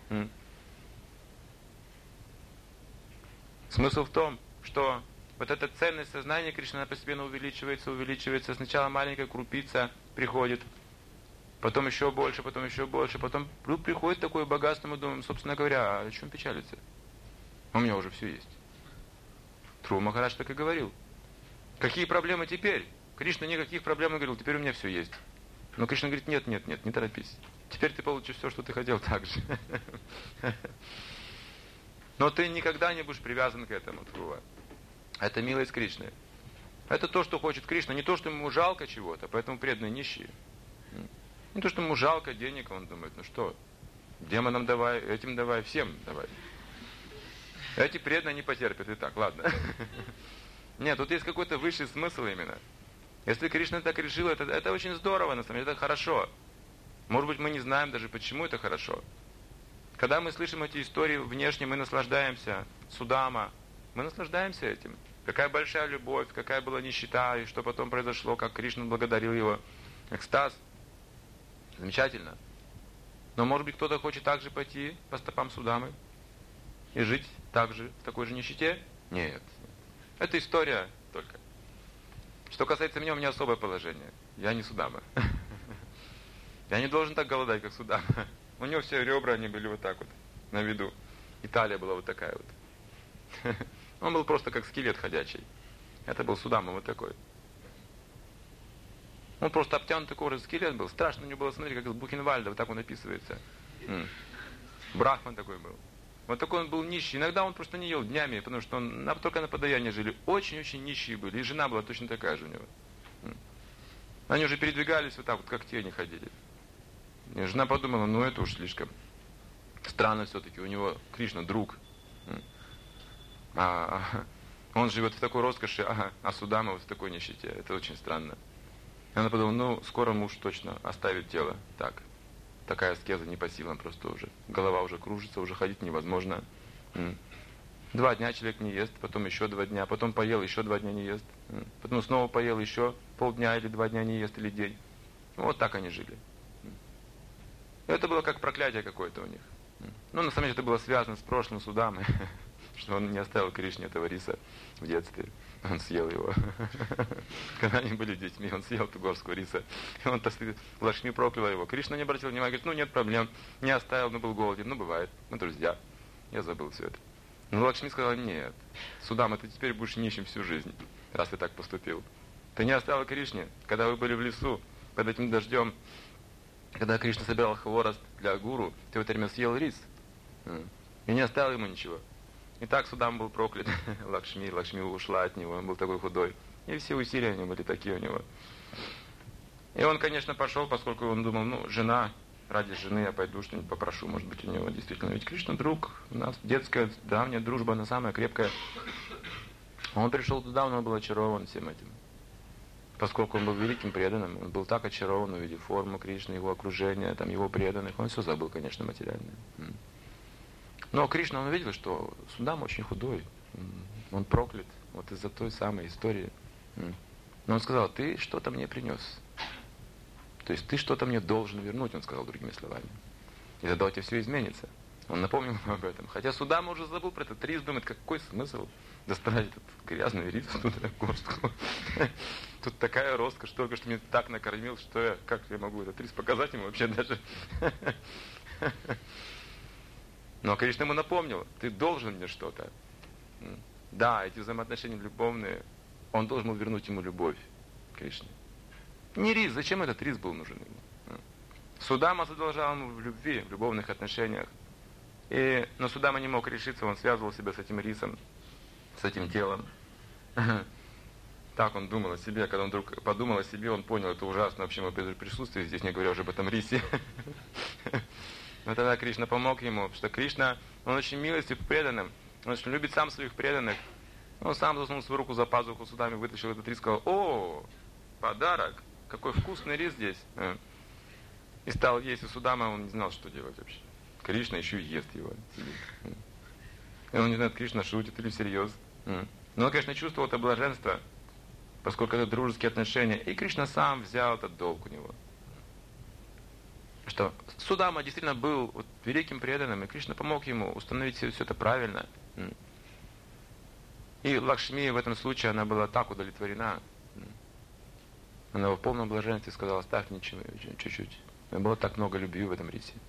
Смысл в том, что вот эта ценность сознания Кришны, она постепенно увеличивается. Сначала маленькая крупица приходит, потом еще больше, потом приходит такое богатство, мы думаем, собственно говоря, о чем печалиться? У меня уже все есть. Тру Махарадж так и говорил. Какие проблемы теперь? Кришна никаких проблем не говорил, теперь у меня все есть. Но Кришна говорит, нет, не торопись. Теперь ты получишь все, что ты хотел так же. Но ты никогда не будешь привязан к этому, Трува. Это милость Кришны. Это то, что хочет Кришна, не то, что ему жалко чего-то, поэтому преданные нищие. Не то, что ему жалко денег, он думает, ну что, демонам давай, этим давай, всем давай. Эти преданные не потерпят, и так, ладно. Нет, тут есть какой-то высший смысл именно. Если Кришна так решил, это очень здорово, на самом деле, это хорошо. Может быть, мы не знаем даже, почему это хорошо. Когда мы слышим эти истории внешне, мы наслаждаемся. Судама, мы наслаждаемся этим. Какая большая любовь, какая была нищета, и что потом произошло, как Кришна благодарил его. Экстаз. Замечательно. Но может быть, кто-то хочет также пойти по стопам Судамы и жить также в такой же нищете? Нет. Это история только. Что касается меня, у меня особое положение. Я не Судама. Я не должен так голодать, как Судама. У него все ребра, они были вот так вот, на виду. И талия была вот такая вот. Он был просто как скелет ходячий. Это был Судама вот такой. Он просто обтянутый кожей скелет был. Страшно мне было смотреть, как из Бухенвальда, вот так он описывается. Брахман такой был. Вот такой он был нищий. Иногда он просто не ел днями, потому что он только на подаяние жили. Очень-очень нищие были. И жена была точно такая же у него. Они уже передвигались вот так вот, как тени ходили. И жена подумала, ну это уж слишком странно все-таки. У него Кришна друг. Он живет в такой роскоши, а Судама вот в такой нищете. Это очень странно. И она подумала, ну, скоро муж точно оставит тело. Так, такая аскеза не по силам просто уже. Голова уже кружится, уже ходить невозможно. 2 дня человек не ест, потом еще 2 дня, потом поел, еще 2 дня не ест. Потом снова поел, еще полдня или 2 дня не ест, или день. Вот так они жили. Это было как проклятие какое-то у них. Ну, на самом деле, это было связано с прошлым Судамой, что он не оставил Кришне этого риса в детстве. Он съел его. Когда они были детьми, он съел эту горстку риса. И он, так сказать, Лакшми прокляла его. Кришна не обратил внимания, говорит, ну, нет проблем. Не оставил, но был голоден. Ну, бывает. Мы друзья. Я забыл все это. Но Лакшми сказала, нет, Судама, ты теперь будешь нищим всю жизнь, раз ты так поступил. Ты не оставил Кришне, когда вы были в лесу, под этим дождем, когда Кришна собирал хворост для гуру, ты в это время съел рис. И не оставил ему ничего. И так Судам был проклят. Лакшми ушла от него, он был такой худой. И все усилия у него были такие у него. И он, конечно, пошел, поскольку он думал, ну, жена, ради жены я пойду что-нибудь попрошу, может быть, у него действительно. Ведь Кришна друг, у нас детская, давняя дружба, она самая крепкая. Он пришел туда, он был очарован всем этим. Поскольку он был великим преданным, он был так очарован, увидев форму Кришны, его окружение, там, его преданных, он все забыл, конечно, материальное. Но Кришна, он увидел, что Судам очень худой, он проклят, вот из-за той самой истории. Но он сказал, ты что-то мне принес. То есть ты что-то мне должен вернуть, он сказал другими словами. И тогда у тебя все изменится. Он напомнил ему об этом. Хотя Судама уже забыл про этот рис, думает, какой смысл доставать этот грязный рис туда, горстку. Тут такая роскошь, только что меня так накормил, что как я могу этот рис показать ему вообще даже. Но Кришна ему напомнил, ты должен мне что-то. Да, эти взаимоотношения любовные, он должен был вернуть ему любовь Кришне. Не рис, зачем этот рис был нужен ему? Судама задолжал ему в любви, в любовных отношениях. Но Судама не мог решиться, он связывал себя с этим рисом, с этим телом. Так он думал о себе, когда он вдруг подумал о себе, он понял, это ужасно вообще мое присутствие здесь, не говоря уже об этом рисе. Но тогда Кришна помог ему, потому что Кришна, он очень милостив к преданным, он очень любит сам своих преданных. Он сам засунул свою руку за пазуху Судаме, вытащил этот рис, сказал, о, подарок, какой вкусный рис здесь. И стал есть, и Судама, он не знал, что делать вообще. Кришна еще и ест его. И он не знает, Кришна шутит или всерьез. Но он, конечно, чувствовал это блаженство, поскольку это дружеские отношения. И Кришна сам взял этот долг у него. Что Судама действительно был вот великим преданным, и Кришна помог ему установить все это правильно. И Лакшми в этом случае, она была так удовлетворена. Она в полном блаженстве сказала, оставь ничего, чуть-чуть. Было так много любви в этом рисе.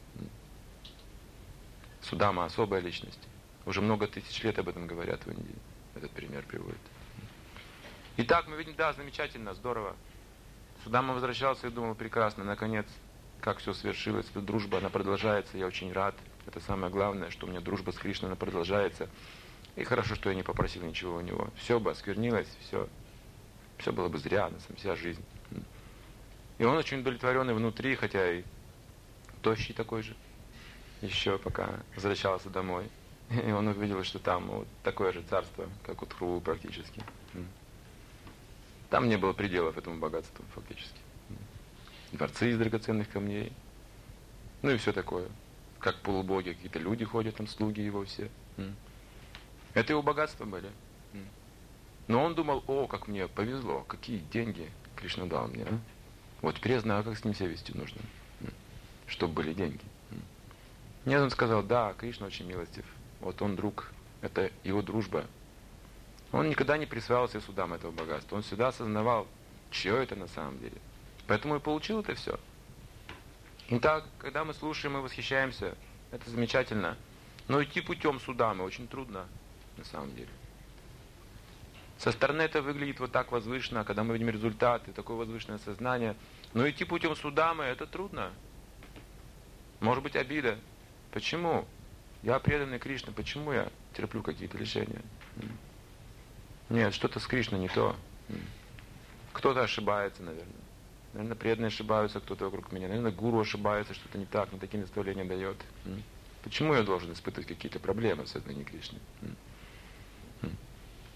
Судама особая личность. Уже много тысяч лет об этом говорят в Индии. Этот пример приводит. Итак, мы видим, да, замечательно, здорово. Судама возвращался и думал, прекрасно, наконец, как все свершилось, дружба, она продолжается, я очень рад. Это самое главное, что у меня дружба с Кришной, она продолжается. И хорошо, что я не попросил ничего у него. Все бы осквернилось, все было бы зря, вся жизнь. И он очень удовлетворенный внутри, хотя и тощий такой же, еще пока возвращался домой. И он увидел, что там вот такое же царство, как у Тхрувы практически. Там не было пределов этому богатству фактически. Дворцы из драгоценных камней. Ну и все такое. Как полубоги, какие-то люди ходят, там слуги его все. Это его богатства были. Но он думал, о, как мне повезло, какие деньги Кришна дал мне. Вот теперь я знаю, как с ним себя вести нужно. Чтобы были деньги. Нет, он сказал, да, Кришна очень милостив. Вот он друг, это его дружба. Он никогда не присваивал себе Судам этого богатства. Он всегда осознавал, чье это на самом деле. Поэтому и получил это все. Итак, когда мы слушаем и восхищаемся, это замечательно. Но идти путем Судамы очень трудно, на самом деле. Со стороны это выглядит вот так возвышенно, когда мы видим результаты, такое возвышенное сознание. Но идти путем Судамы это трудно. Может быть обида. Почему? Я преданный Кришне, почему я терплю какие-то лишения? Нет, что-то с Кришной не то. Кто-то ошибается, наверное. Наверное, преданные ошибаются, кто-то вокруг меня. Наверное, гуру ошибается, что-то не так, не такие наставления дает. Почему я должен испытывать какие-то проблемы в сознании Кришны?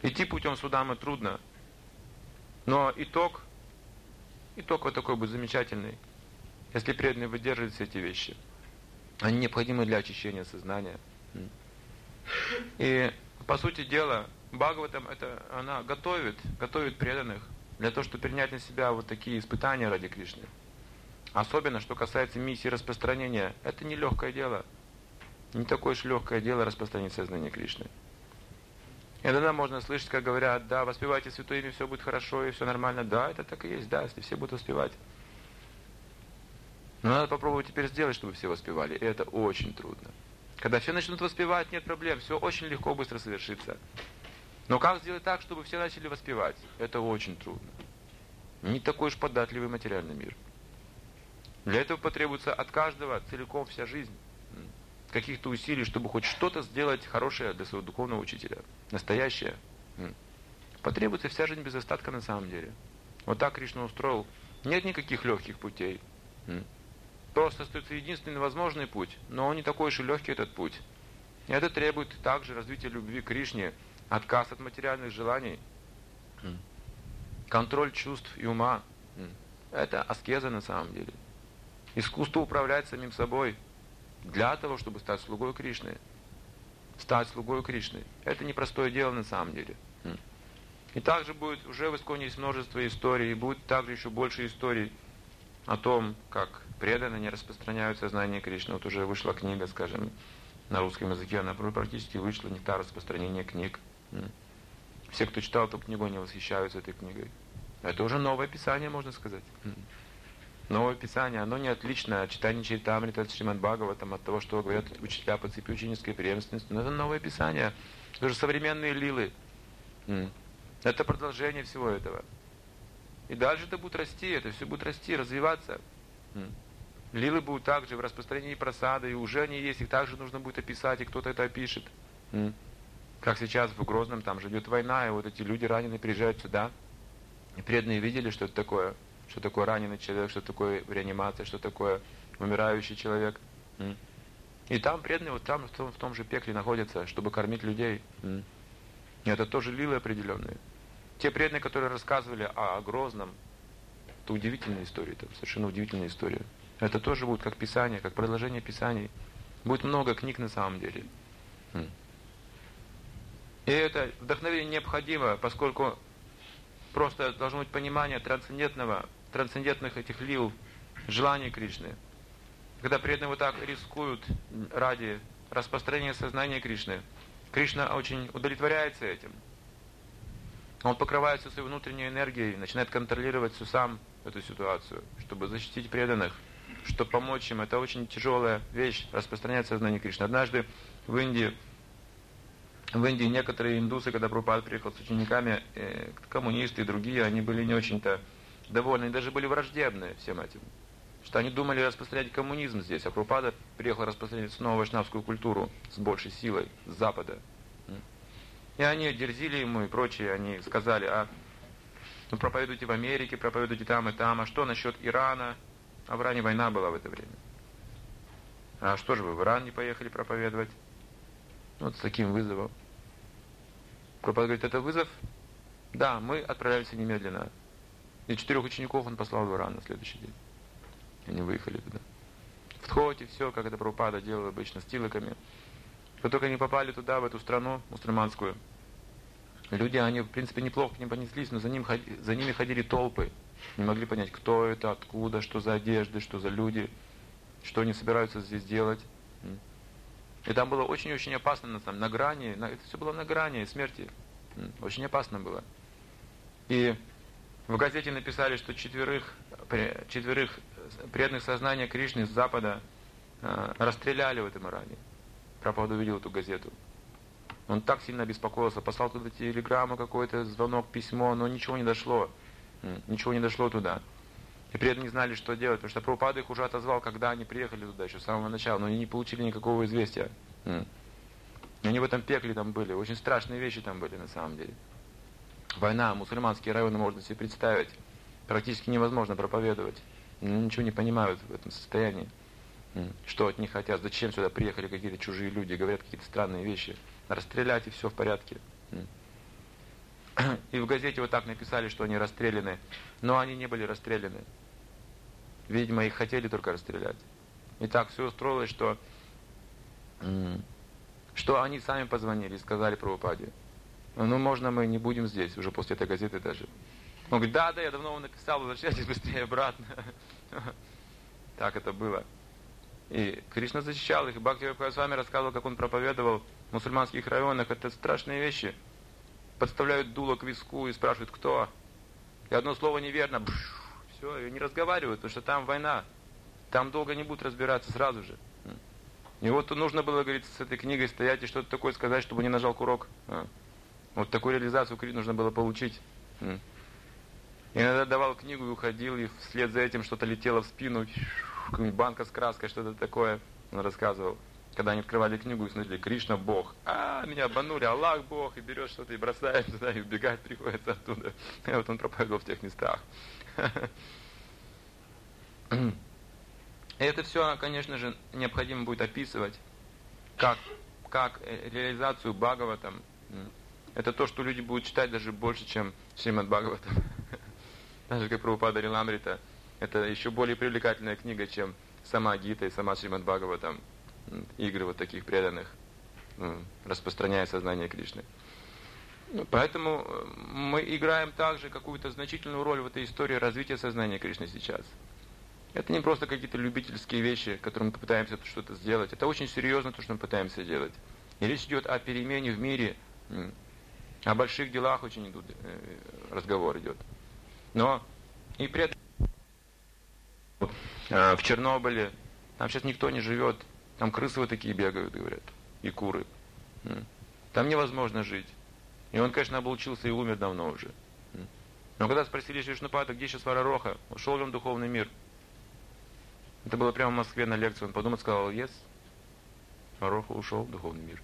Идти путем Судамы трудно, но итог вот такой будет замечательный, если преданные выдерживают все эти вещи. Они необходимы для очищения сознания. И по сути дела, Бхагаватам она готовит преданных для того, чтобы принять на себя вот такие испытания ради Кришны. Особенно, что касается миссии распространения, это не легкое дело. Не такое уж легкое дело распространить сознание Кришны. Иногда можно слышать, как говорят, да, воспевайте Святое Имя, все будет хорошо и все нормально. Да, это так и есть, да, если все будут воспевать. Но надо попробовать теперь сделать, чтобы все воспевали. И это очень трудно. Когда все начнут воспевать, нет проблем, все очень легко, быстро совершится. Но как сделать так, чтобы все начали воспевать? Это очень трудно. Не такой уж податливый материальный мир. Для этого потребуется от каждого целиком вся жизнь. Каких-то усилий, чтобы хоть что-то сделать хорошее для своего духовного учителя. Настоящее. Потребуется вся жизнь без остатка на самом деле. Вот так Кришна устроил. Нет никаких легких путей. Просто остается единственный возможный путь, но он не такой уж и легкий, этот путь. И это требует также развития любви к Кришне, отказ от материальных желаний, контроль чувств и ума. Это аскеза на самом деле. Искусство управлять самим собой для того, чтобы стать слугой Кришны. Стать слугой Кришны. Это непростое дело на самом деле. И также будет, уже в Исконе есть множество историй, и будет также еще больше историй о том, как преданные не распространяют сознание Кришны. Вот уже вышла книга, скажем, на русском языке, она практически вышла, «Нектар распространения книг». Все, кто читал эту книгу, они восхищаются этой книгой. Это уже новое писание, можно сказать. Новое писание, оно не отлично от читания Чаритамриты, от Шримад Бхагаватам, от того, что говорят учителя по цепи ученической преемственности. Но это новое писание. Это же современные лилы. Это продолжение всего этого. И дальше это будет расти, это все будет расти, развиваться. Лилы будут также в распространении прасады, и уже они есть, их также нужно будет описать, и кто-то это опишет. Как сейчас в Грозном, там же идет война, и вот эти люди раненые приезжают сюда, и преданные видели, что это такое раненый человек, что такое реанимация, что такое умирающий человек. И там преданные вот там, в том же пекле находятся, чтобы кормить людей. И это тоже лилы определенные. Те преданные, которые рассказывали о Грозном, это удивительная история, это совершенно удивительная история. Это тоже будет как писание, как продолжение писаний. Будет много книг на самом деле. И это вдохновение необходимо, поскольку просто должно быть понимание трансцендентных этих лил, желаний Кришны. Когда преданные вот так рискуют ради распространения сознания Кришны, Кришна очень удовлетворяется этим. Он покрывает всю свою внутреннюю энергией, начинает контролировать всю сам эту ситуацию, чтобы защитить преданных, чтобы помочь им. Это очень тяжелая вещь, распространять сознание Кришны. Однажды в Индии некоторые индусы, когда Прабхупада приехал с учениками, коммунисты и другие, они были не очень-то довольны, и даже были враждебны всем этим. Что они думали распространять коммунизм здесь, а Прабхупада приехал распространять снова вайшнавскую культуру с большей силой, с Запада. И они дерзили ему и прочее, они сказали, проповедуйте в Америке, проповедуйте там и там, а что насчет Ирана? А в Иране война была в это время. А что же вы в Иран не поехали проповедовать? Вот с таким вызовом. Прабхупада говорит, это вызов? Да, мы отправляемся немедленно. И 4 учеников он послал в Иран на следующий день. Они выехали туда. В Тхоте все, как это Прабхупада делал обычно, с тилаками. Как только они попали туда, в эту страну мусульманскую, люди, они в принципе неплохо к ним понеслись, но за ними ходили толпы. Не могли понять, кто это, откуда, что за одежды, что за люди, что они собираются здесь делать. И там было очень-очень опасно, на грани, это все было на грани смерти. Очень опасно было. И в газете написали, что 4 преданных сознания Кришны с Запада расстреляли в этом Иране. Прабхупада увидел эту газету. Он так сильно обеспокоился, послал туда телеграмму какой-то, звонок, письмо, но ничего не дошло. Ничего не дошло туда. И преданные не знали, что делать, потому что Прабхупада их уже отозвал, когда они приехали туда, еще с самого начала, но они не получили никакого известия. И они в этом пекле там были, очень страшные вещи там были на самом деле. Война, мусульманские районы можно себе представить. Практически невозможно проповедовать. Ничего не понимают в этом состоянии. Что от них хотят, зачем сюда приехали какие-то чужие люди, говорят какие-то странные вещи. Расстрелять и все в порядке. И в газете вот так написали, что они расстреляны. Но они не были расстреляны. Видимо, их хотели только расстрелять. И так все устроилось, что они сами позвонили и сказали Прабхупаде: ну, можно мы не будем здесь, уже после этой газеты даже. Он говорит: да, я давно вам написал, возвращайтесь быстрее обратно. Так это было. И Кришна защищал их. И Бхактивinoда с вами рассказывал, как он проповедовал в мусульманских районах. Это страшные вещи. Подставляют дуло к виску и спрашивают, кто. И одно слово неверно. Все, и не разговаривают, потому что там война. Там долго не будут разбираться сразу же. И вот нужно было, говорит, с этой книгой стоять и что-то такое сказать, чтобы не нажал курок. Вот такую реализацию нужно было получить. И иногда давал книгу и уходил, и вслед за этим что-то летело в спину, банка с краской, что-то такое. Он рассказывал. Когда они открывали книгу и смотрели: Кришна Бог. Меня обманули, Аллах Бог, и берет что-то и бросает туда, и убегать приходится оттуда. И вот он проповедовал в тех местах. И это все, конечно же, необходимо будет описывать, как реализацию Бхагаватам. Это то, что люди будут читать даже больше, чем Шримад Бхагаватам. Даже как Прабхупада Лиламрита. Это еще более привлекательная книга, чем сама Гита и сама Шримад Бхагаватам. Игры вот таких преданных, распространяя сознание Кришны. Поэтому мы играем также какую-то значительную роль в этой истории развития сознания Кришны сейчас. Это не просто какие-то любительские вещи, которыми мы пытаемся что-то сделать. Это очень серьезно то, что мы пытаемся делать. И речь идет о перемене в мире, о больших делах очень идут, разговор идет. Но и при этом в Чернобыле там сейчас никто не живет, там крысы вот такие бегают, говорят, и куры. Там невозможно жить. И он, конечно, облучился и умер давно уже. Но когда спросили Вишнупада, где сейчас Варароха, ушел ли он в духовный мир? Это было прямо в Москве на лекции. Он подумал, сказал: yes, Варароха ушел в духовный мир.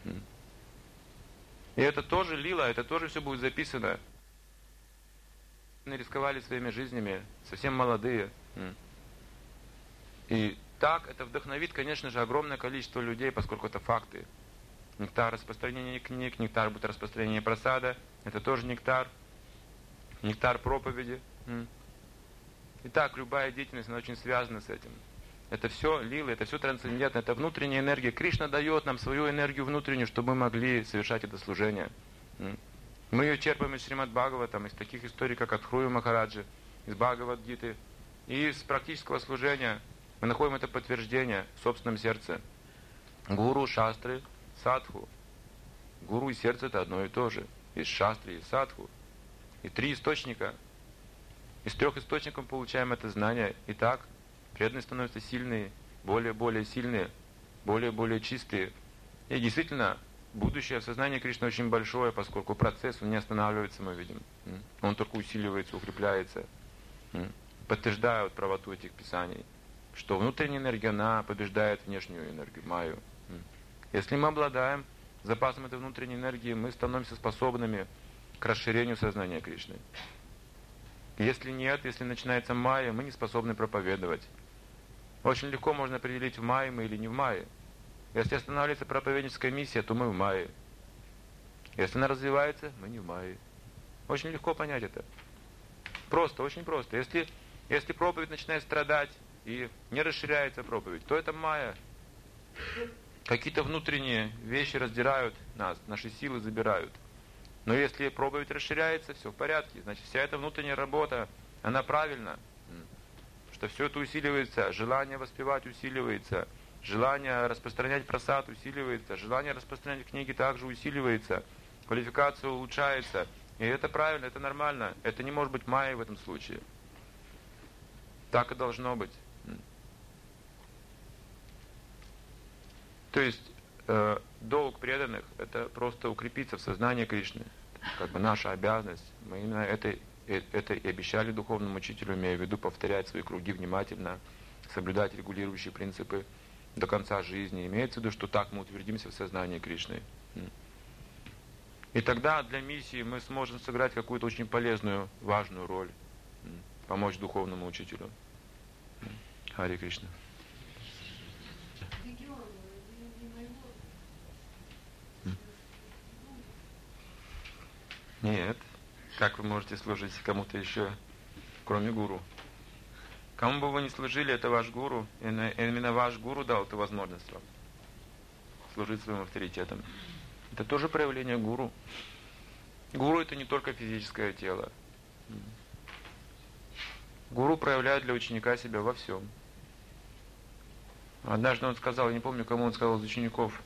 И это тоже лила, это тоже все будет записано. Они рисковали своими жизнями, совсем молодые. И так это вдохновит, конечно же, огромное количество людей, поскольку это факты. Нектар распространения книг, нектар будет распространение прасада, это тоже нектар. Нектар проповеди. Итак, любая деятельность, она очень связана с этим. Это все лила, это все трансцендентно, это внутренняя энергия. Кришна дает нам свою энергию внутреннюю, чтобы мы могли совершать это служение. Мы ее черпаем из Шримад Бхагаватам, из таких историй, как от Хруи Махараджи, из Бхагавад-гиты. И из практического служения мы находим это подтверждение в собственном сердце. Гуру, шастры, садху. Гуру и сердце — это одно и то же. Есть шастры, есть садху. И 3 источника. Из 3 источников получаем это знание. И так преданные становятся сильные, более сильные, более чистые. И действительно, будущее в сознании Кришны очень большое, поскольку процесс, он не останавливается, мы видим. Он только усиливается, укрепляется. Подтверждают правоту этих писаний, что внутренняя энергия, она побеждает внешнюю энергию, майю. Если мы обладаем запасом этой внутренней энергии, мы становимся способными к расширению сознания Кришны. Если нет, если начинается майя, мы не способны проповедовать. Очень легко можно определить, в мае мы или не в мае. Если останавливается проповедническая миссия, то мы в мае. Если она развивается, мы не в мае. Очень легко понять это. Просто, очень просто. Если проповедь начинает страдать и не расширяется проповедь, то это майя. Какие-то внутренние вещи раздирают нас, наши силы забирают. Но если проповедь расширяется, все в порядке. Значит, вся эта внутренняя работа, она правильна. Что все это усиливается, желание воспевать усиливается, желание распространять прасад усиливается, желание распространять книги также усиливается, квалификация улучшается. И это правильно, это нормально. Это не может быть майя в этом случае. Так и должно быть. То есть долг преданных — это просто укрепиться в сознании Кришны. Как бы наша обязанность. Мы именно это и обещали духовному учителю, имея в виду повторять свои круги внимательно, соблюдать регулирующие принципы до конца жизни. Имеется в виду, что так мы утвердимся в сознании Кришны. И тогда для миссии мы сможем сыграть какую-то очень полезную, важную роль, помочь духовному учителю. Харе Кришна. Нет. Как вы можете служить кому-то еще, кроме гуру? Кому бы вы ни служили, это ваш гуру. И именно ваш гуру дал эту возможность вам служить своим авторитетом. Это тоже проявление гуру. Гуру — это не только физическое тело. Гуру проявляет для ученика себя во всем. Однажды он сказал, я не помню, кому он сказал из учеников,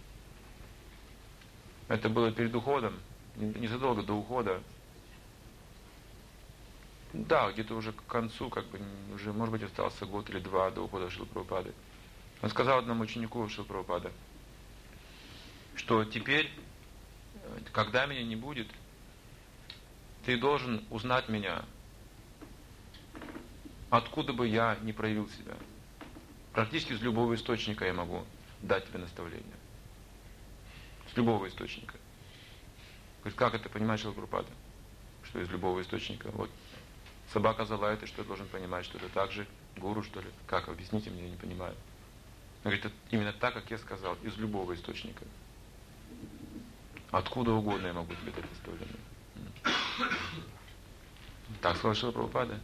это было перед уходом, незадолго до ухода. Да, где-то уже к концу, уже, может быть, остался год или два до ухода Шрилы Прабхупады. Он сказал одному ученику Шрилы Прабхупады, что теперь, когда меня не будет, ты должен узнать меня, откуда бы я ни проявил себя. Практически из любого источника я могу дать тебе наставление. С любого источника. Говорит, как это понимать, Шрила Прабхупада? Что из любого источника? Вот собака залает, и что я должен понимать, что это так же гуру, что ли? Как? Объясните мне, я не понимаю. Он говорит, это именно так, как я сказал, из любого источника. Откуда угодно я могу тебе дать наставление. Так сказал Шрила Прабхупада.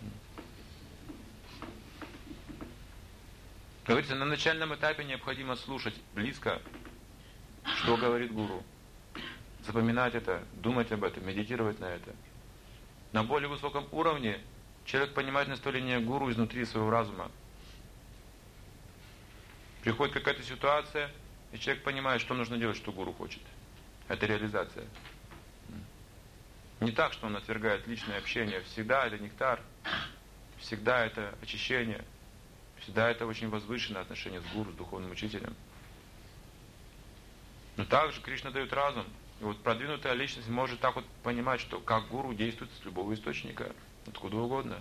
Говорится, на начальном этапе необходимо слушать близко, что говорит гуру. Запоминать это, думать об этом, медитировать на это. На более высоком уровне человек понимает наставление гуру изнутри своего разума. Приходит какая-то ситуация, и человек понимает, что нужно делать, что гуру хочет. Это реализация. Не так, что он отвергает личное общение. Всегда это нектар, всегда это очищение. Всегда это очень возвышенное отношение с гуру, с духовным учителем. Но также Кришна дает разум. И вот продвинутая личность может так вот понимать, что как гуру действует с любого источника, откуда угодно.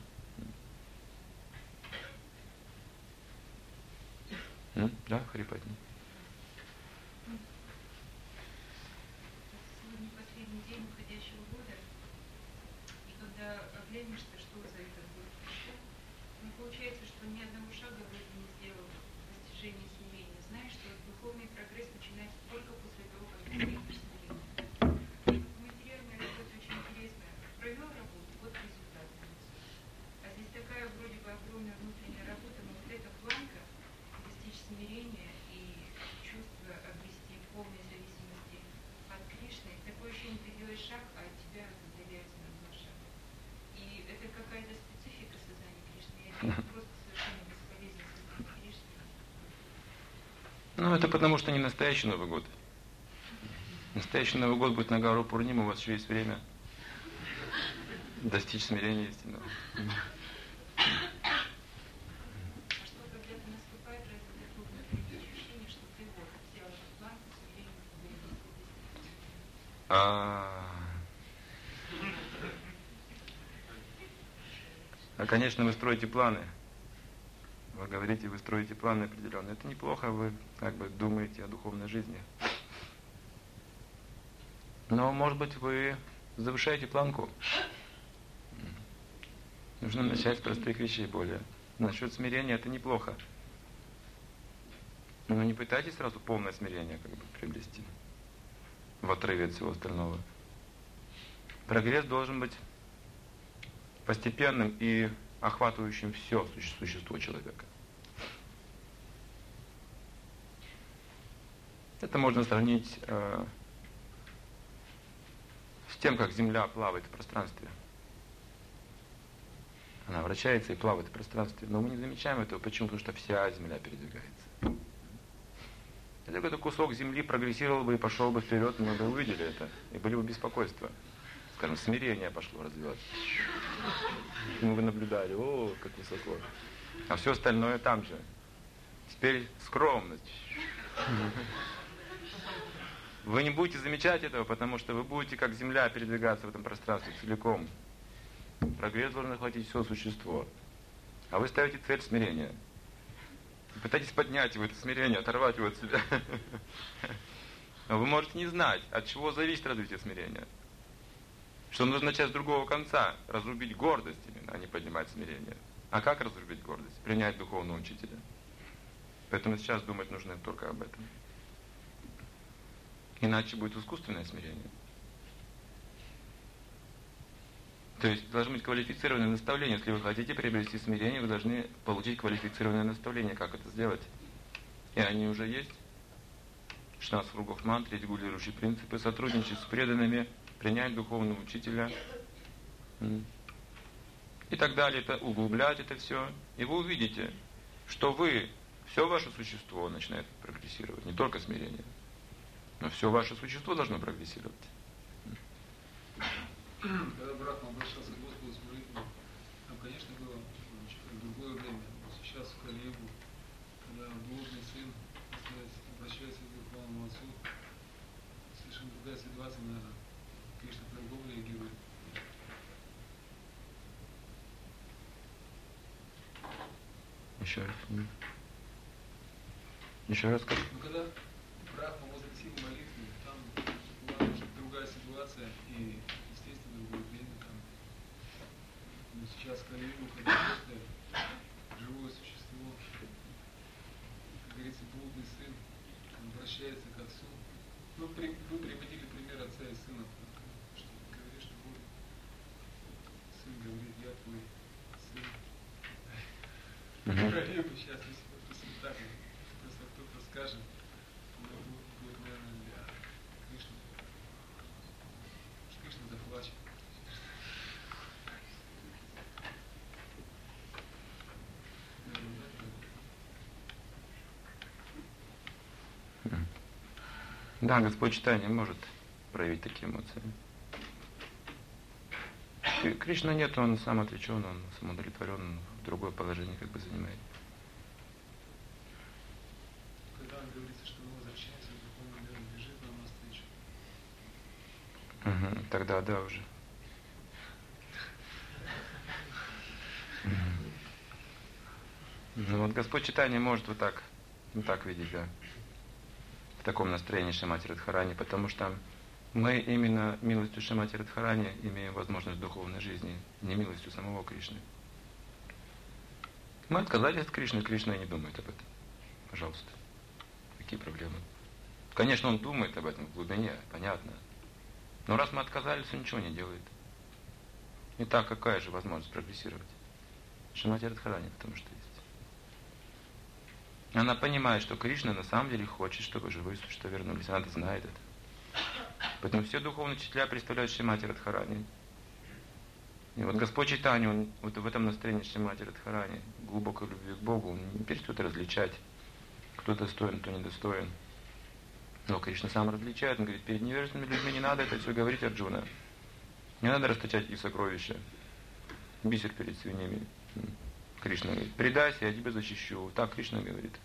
Да, Харипатни? Сегодня последний день уходящего года, и когда оглянешься, что за этот год пришло, получается, что ни одного шага вроде не сделал в достижении смирения. Знаешь, что духовный прогресс начинается только после того, как ты примешь смирение. Материальная работа очень интересная. Провел работу, вот результат. А здесь такая вроде бы огромная внутренняя работа, но вот эта планка, достичь смирения и чувство обрести полной зависимости от Кришны, такое ощущение, ты делаешь шаг, а от тебя отдаляется на 2 шага. И это какая-то специфика сознания Кришны. Я просто совершенно бесполезно сознание Кришны. Ну, это потому, что не настоящий Новый год. Настоящий Новый год будет на Гару Пурниму, у вас еще есть время достичь смирения истинного. А что, когда ты наступает, разве ты трудно ощущение, что ты вот взял этот план, смирение, конечно, вы строите планы. Вы говорите, вы строите планы определенные. Это неплохо, вы думаете о духовной жизни. Но, может быть, вы завышаете планку. Нужно начать с простых вещей более. Насчет смирения это неплохо. Но не пытайтесь сразу полное смирение приобрести. В отрыве от всего остального. Прогресс должен быть постепенным и охватывающим все существо человека. Это можно сравнить с тем, как Земля плавает в пространстве. Она вращается и плавает в пространстве, но мы не замечаем этого. Почему? Потому что вся Земля передвигается. Если какой-то кусок Земли прогрессировал бы и пошел бы вперед, мы бы увидели это, и были бы беспокойства. Скажем, смирение пошло развиваться. И мы бы наблюдали, о, как высоко. А все остальное там же. Теперь скромность. Вы не будете замечать этого, потому что вы будете как Земля передвигаться в этом пространстве целиком. Прогресс должен охватить все существо. А вы ставите цель смирения. Пытаетесь поднять его, это смирение, оторвать его от себя. Но вы можете не знать, от чего зависит развитие смирения. Что нужно начать с другого конца, разрубить гордость именно, а не поднимать смирение. А как разрубить гордость? Принять духовного учителя. Поэтому сейчас думать нужно только об этом. Иначе будет искусственное смирение. То есть должны быть квалифицированные наставления. Если вы хотите приобрести смирение, вы должны получить квалифицированное наставление, как это сделать. И они уже есть. 16 кругов мантры, регулирующие принципы, сотрудничать с преданными, принять духовного учителя и так далее. Это углублять это все. И вы увидите, что все ваше существо начинает прогрессировать. Не только смирение, но все ваше существо должно прогрессировать. Когда Брахма обращался к Господу с молитвой, там, конечно, было другое время. Сейчас в Кали-югу, когда блудный сын обращается к Верховному Отцу, совершенно другая ситуация, наверное. Кришна по-другому реагирует. Еще раз как? Ну, когда Брахма возносил молитву, там была уже другая ситуация и, естественно, другое время там. Но сейчас Кали-югу, когда просто живое существо, как говорится, блудный сын, он обращается к отцу. Ну, вы приводили пример отца и сына, что говорит, что будет. Сын говорит, я твой сын. Сейчас, если так, просто кто-то скажет, будет, наверное, для Кришны. Кришна заплачет. Да, Господь читание может проявить такие эмоции. Кришна нет, он сам отвлечен, он самоудовлетворен, он в другое положение как бы занимает. Когда говорится, что мы возвращаемся в духовный мир, бежит нам навстречу. Тогда да уже. Ну вот Господь читание может вот так видеть, да. В таком настроении Шримати Радхарани, потому что мы именно милостью Шримати Радхарани имеем возможность духовной жизни, не милостью самого Кришны. Мы отказались от Кришны, Кришна и не думает об этом. Пожалуйста. Какие проблемы? Конечно, он думает об этом в глубине, понятно. Но раз мы отказались, он ничего не делает. Итак, какая же возможность прогрессировать? Шримати Радхарани, потому что есть. Она понимает, что Кришна на самом деле хочет, чтобы живые существа вернулись. Она знает это. Поэтому все духовные учителя представляют Шримати Радхарани. И вот Господь Чайтанья, он вот в этом настроении Шримати Радхарани, глубокой любви к Богу, он не перестает различать, кто достоин, кто недостоин. Но Кришна сам различает, он говорит, перед невежественными людьми не надо это все говорить, Арджуна. Не надо расточать их сокровища. Бисер перед свиньями. Кришна говорит, предайся, я тебя защищу. Так Кришна говорит.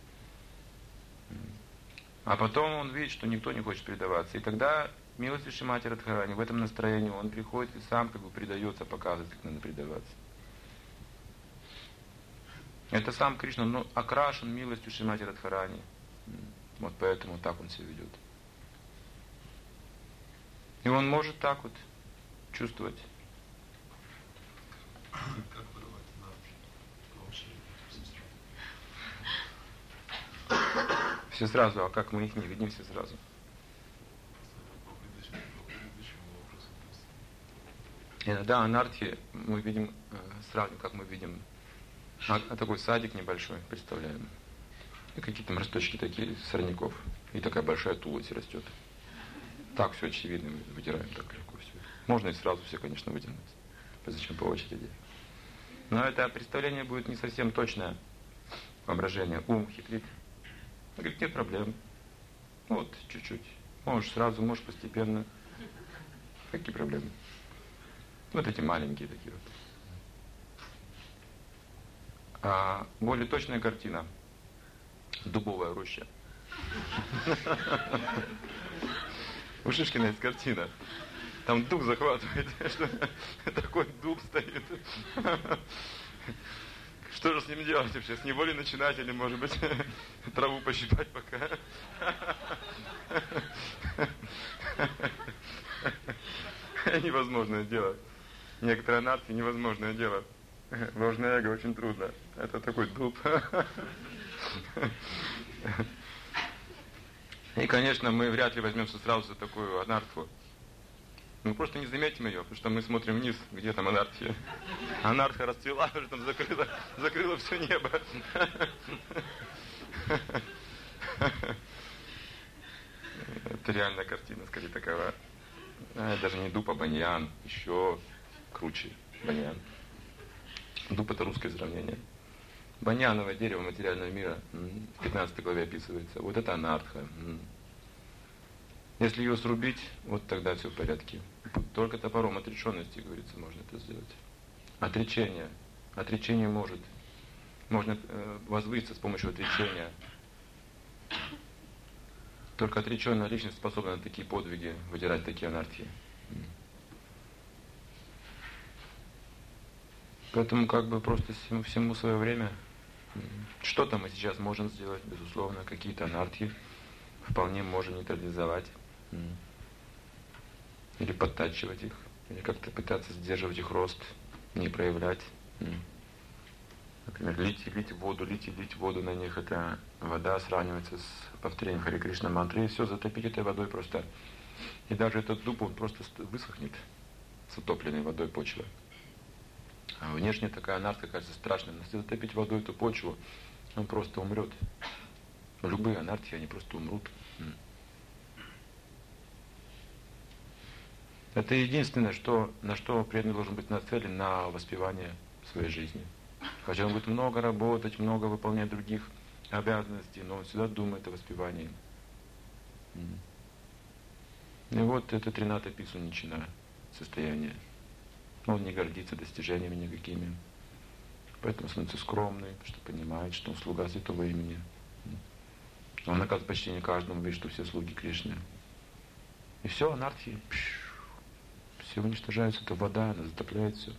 А потом он видит, что никто не хочет предаваться. И тогда милостью Шримати Радхарани в этом настроении он приходит и сам как бы предается, показывает, как надо предаваться. Это сам Кришна, но окрашен милостью Шримати Радхарани. Вот поэтому так он себя ведет. И он может так вот чувствовать. Как подавать Все сразу, а как мы их не видим все сразу? Иногда анархи мы видим сразу, как мы видим такой садик небольшой, представляем. И какие-то росточки такие сорняков. И такая большая тулость растет. Так все очевидно, мы вытираем так легко все. Можно и сразу все, конечно, вытянуть. Зачем по очереди? Но это представление будет не совсем точное воображение. Ум хитрит. Он говорит, нет проблем. Вот, чуть-чуть. Можешь сразу, можешь постепенно. Какие проблемы? Вот эти маленькие такие вот. А более точная картина. Дубовая роща. У Шишкина есть картина. Там дуб захватывает. Такой дуб стоит. Что же с ним делать вообще? С него ли начинать или, может быть, траву пощипать пока? Невозможное дело. Некоторые нации невозможное дело. Ложное эго очень трудно. Это такой дуб. И, конечно, мы вряд ли возьмемся сразу за такую анарху. Мы просто не заметим ее, потому что мы смотрим вниз, где там анархия. Анархия расцвела, уже там закрыла все небо. Это реальная картина, скорее такова. Даже не дуб, а баньян. Еще круче баньян. Дуб — это русское сравнение. Баньяновое дерево материального мира в 15 главе описывается. Вот это анарха. Если ее срубить, вот тогда все в порядке. Только топором отреченности, говорится, можно это сделать. Отречение. Отречение может. Можно возвыситься с помощью отречения. Только отреченная личность способна на такие подвиги, выдирать такие анархии. Поэтому как бы просто всему свое время. Что-то мы сейчас можем сделать, безусловно, какие-то анархии вполне можем нейтрализовать. Или подтачивать их, или как-то пытаться сдерживать их рост, не проявлять. Например, лить воду на них. Это вода сравнивается с повторением Харе Кришна мантры, и все затопить этой водой просто. И даже этот дуб, он просто высохнет с утопленной водой почвы. А внешне такая анарха кажется страшной, но если затопить водой эту почву, он просто умрет. Любые анархии, они просто умрут. Это единственное, на что преданный должен быть нацелен, на воспевание своей жизни. Хотя он будет много работать, много выполнять других обязанностей, но он всегда думает о воспевании. И вот это 13-й писуничина состояние. Он не гордится достижениями никакими. Поэтому становится скромный, что понимает, что он слуга святого имени. Он оказывает почтение каждому, видит, что все слуги Кришны. И все, анархии. Все уничтожается, это вода, она затопляет все.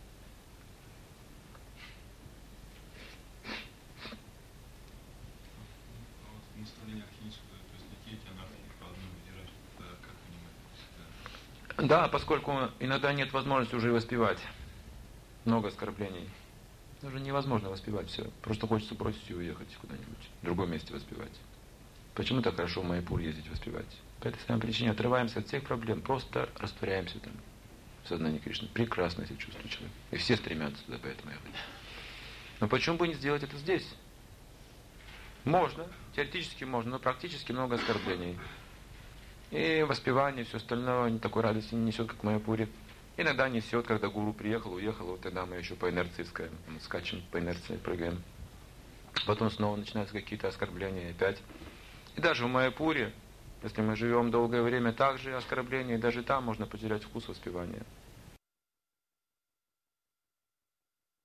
Да, поскольку иногда нет возможности уже воспевать. Много оскорблений. Уже невозможно воспевать все. Просто хочется бросить и уехать куда-нибудь. В другом месте воспевать. Почему так хорошо в Майяпур ездить воспевать? По этой самой причине отрываемся от всех проблем. Просто растворяемся там. В сознании Кришны. Прекрасно себя чувствует человек. И все стремятся туда, поэтому я говорю. Но почему бы не сделать это здесь? Можно. Теоретически можно, но практически много оскорблений. И воспевание, все остальное не такой радости не несет, как в Майяпуре. Иногда несет, когда гуру приехал, уехал, вот тогда мы еще по инерции скачем, по инерции прыгаем. Потом снова начинаются какие-то оскорбления опять. И даже в Майяпуре, если мы живем долгое время, также оскорбления, и даже там можно потерять вкус воспевания.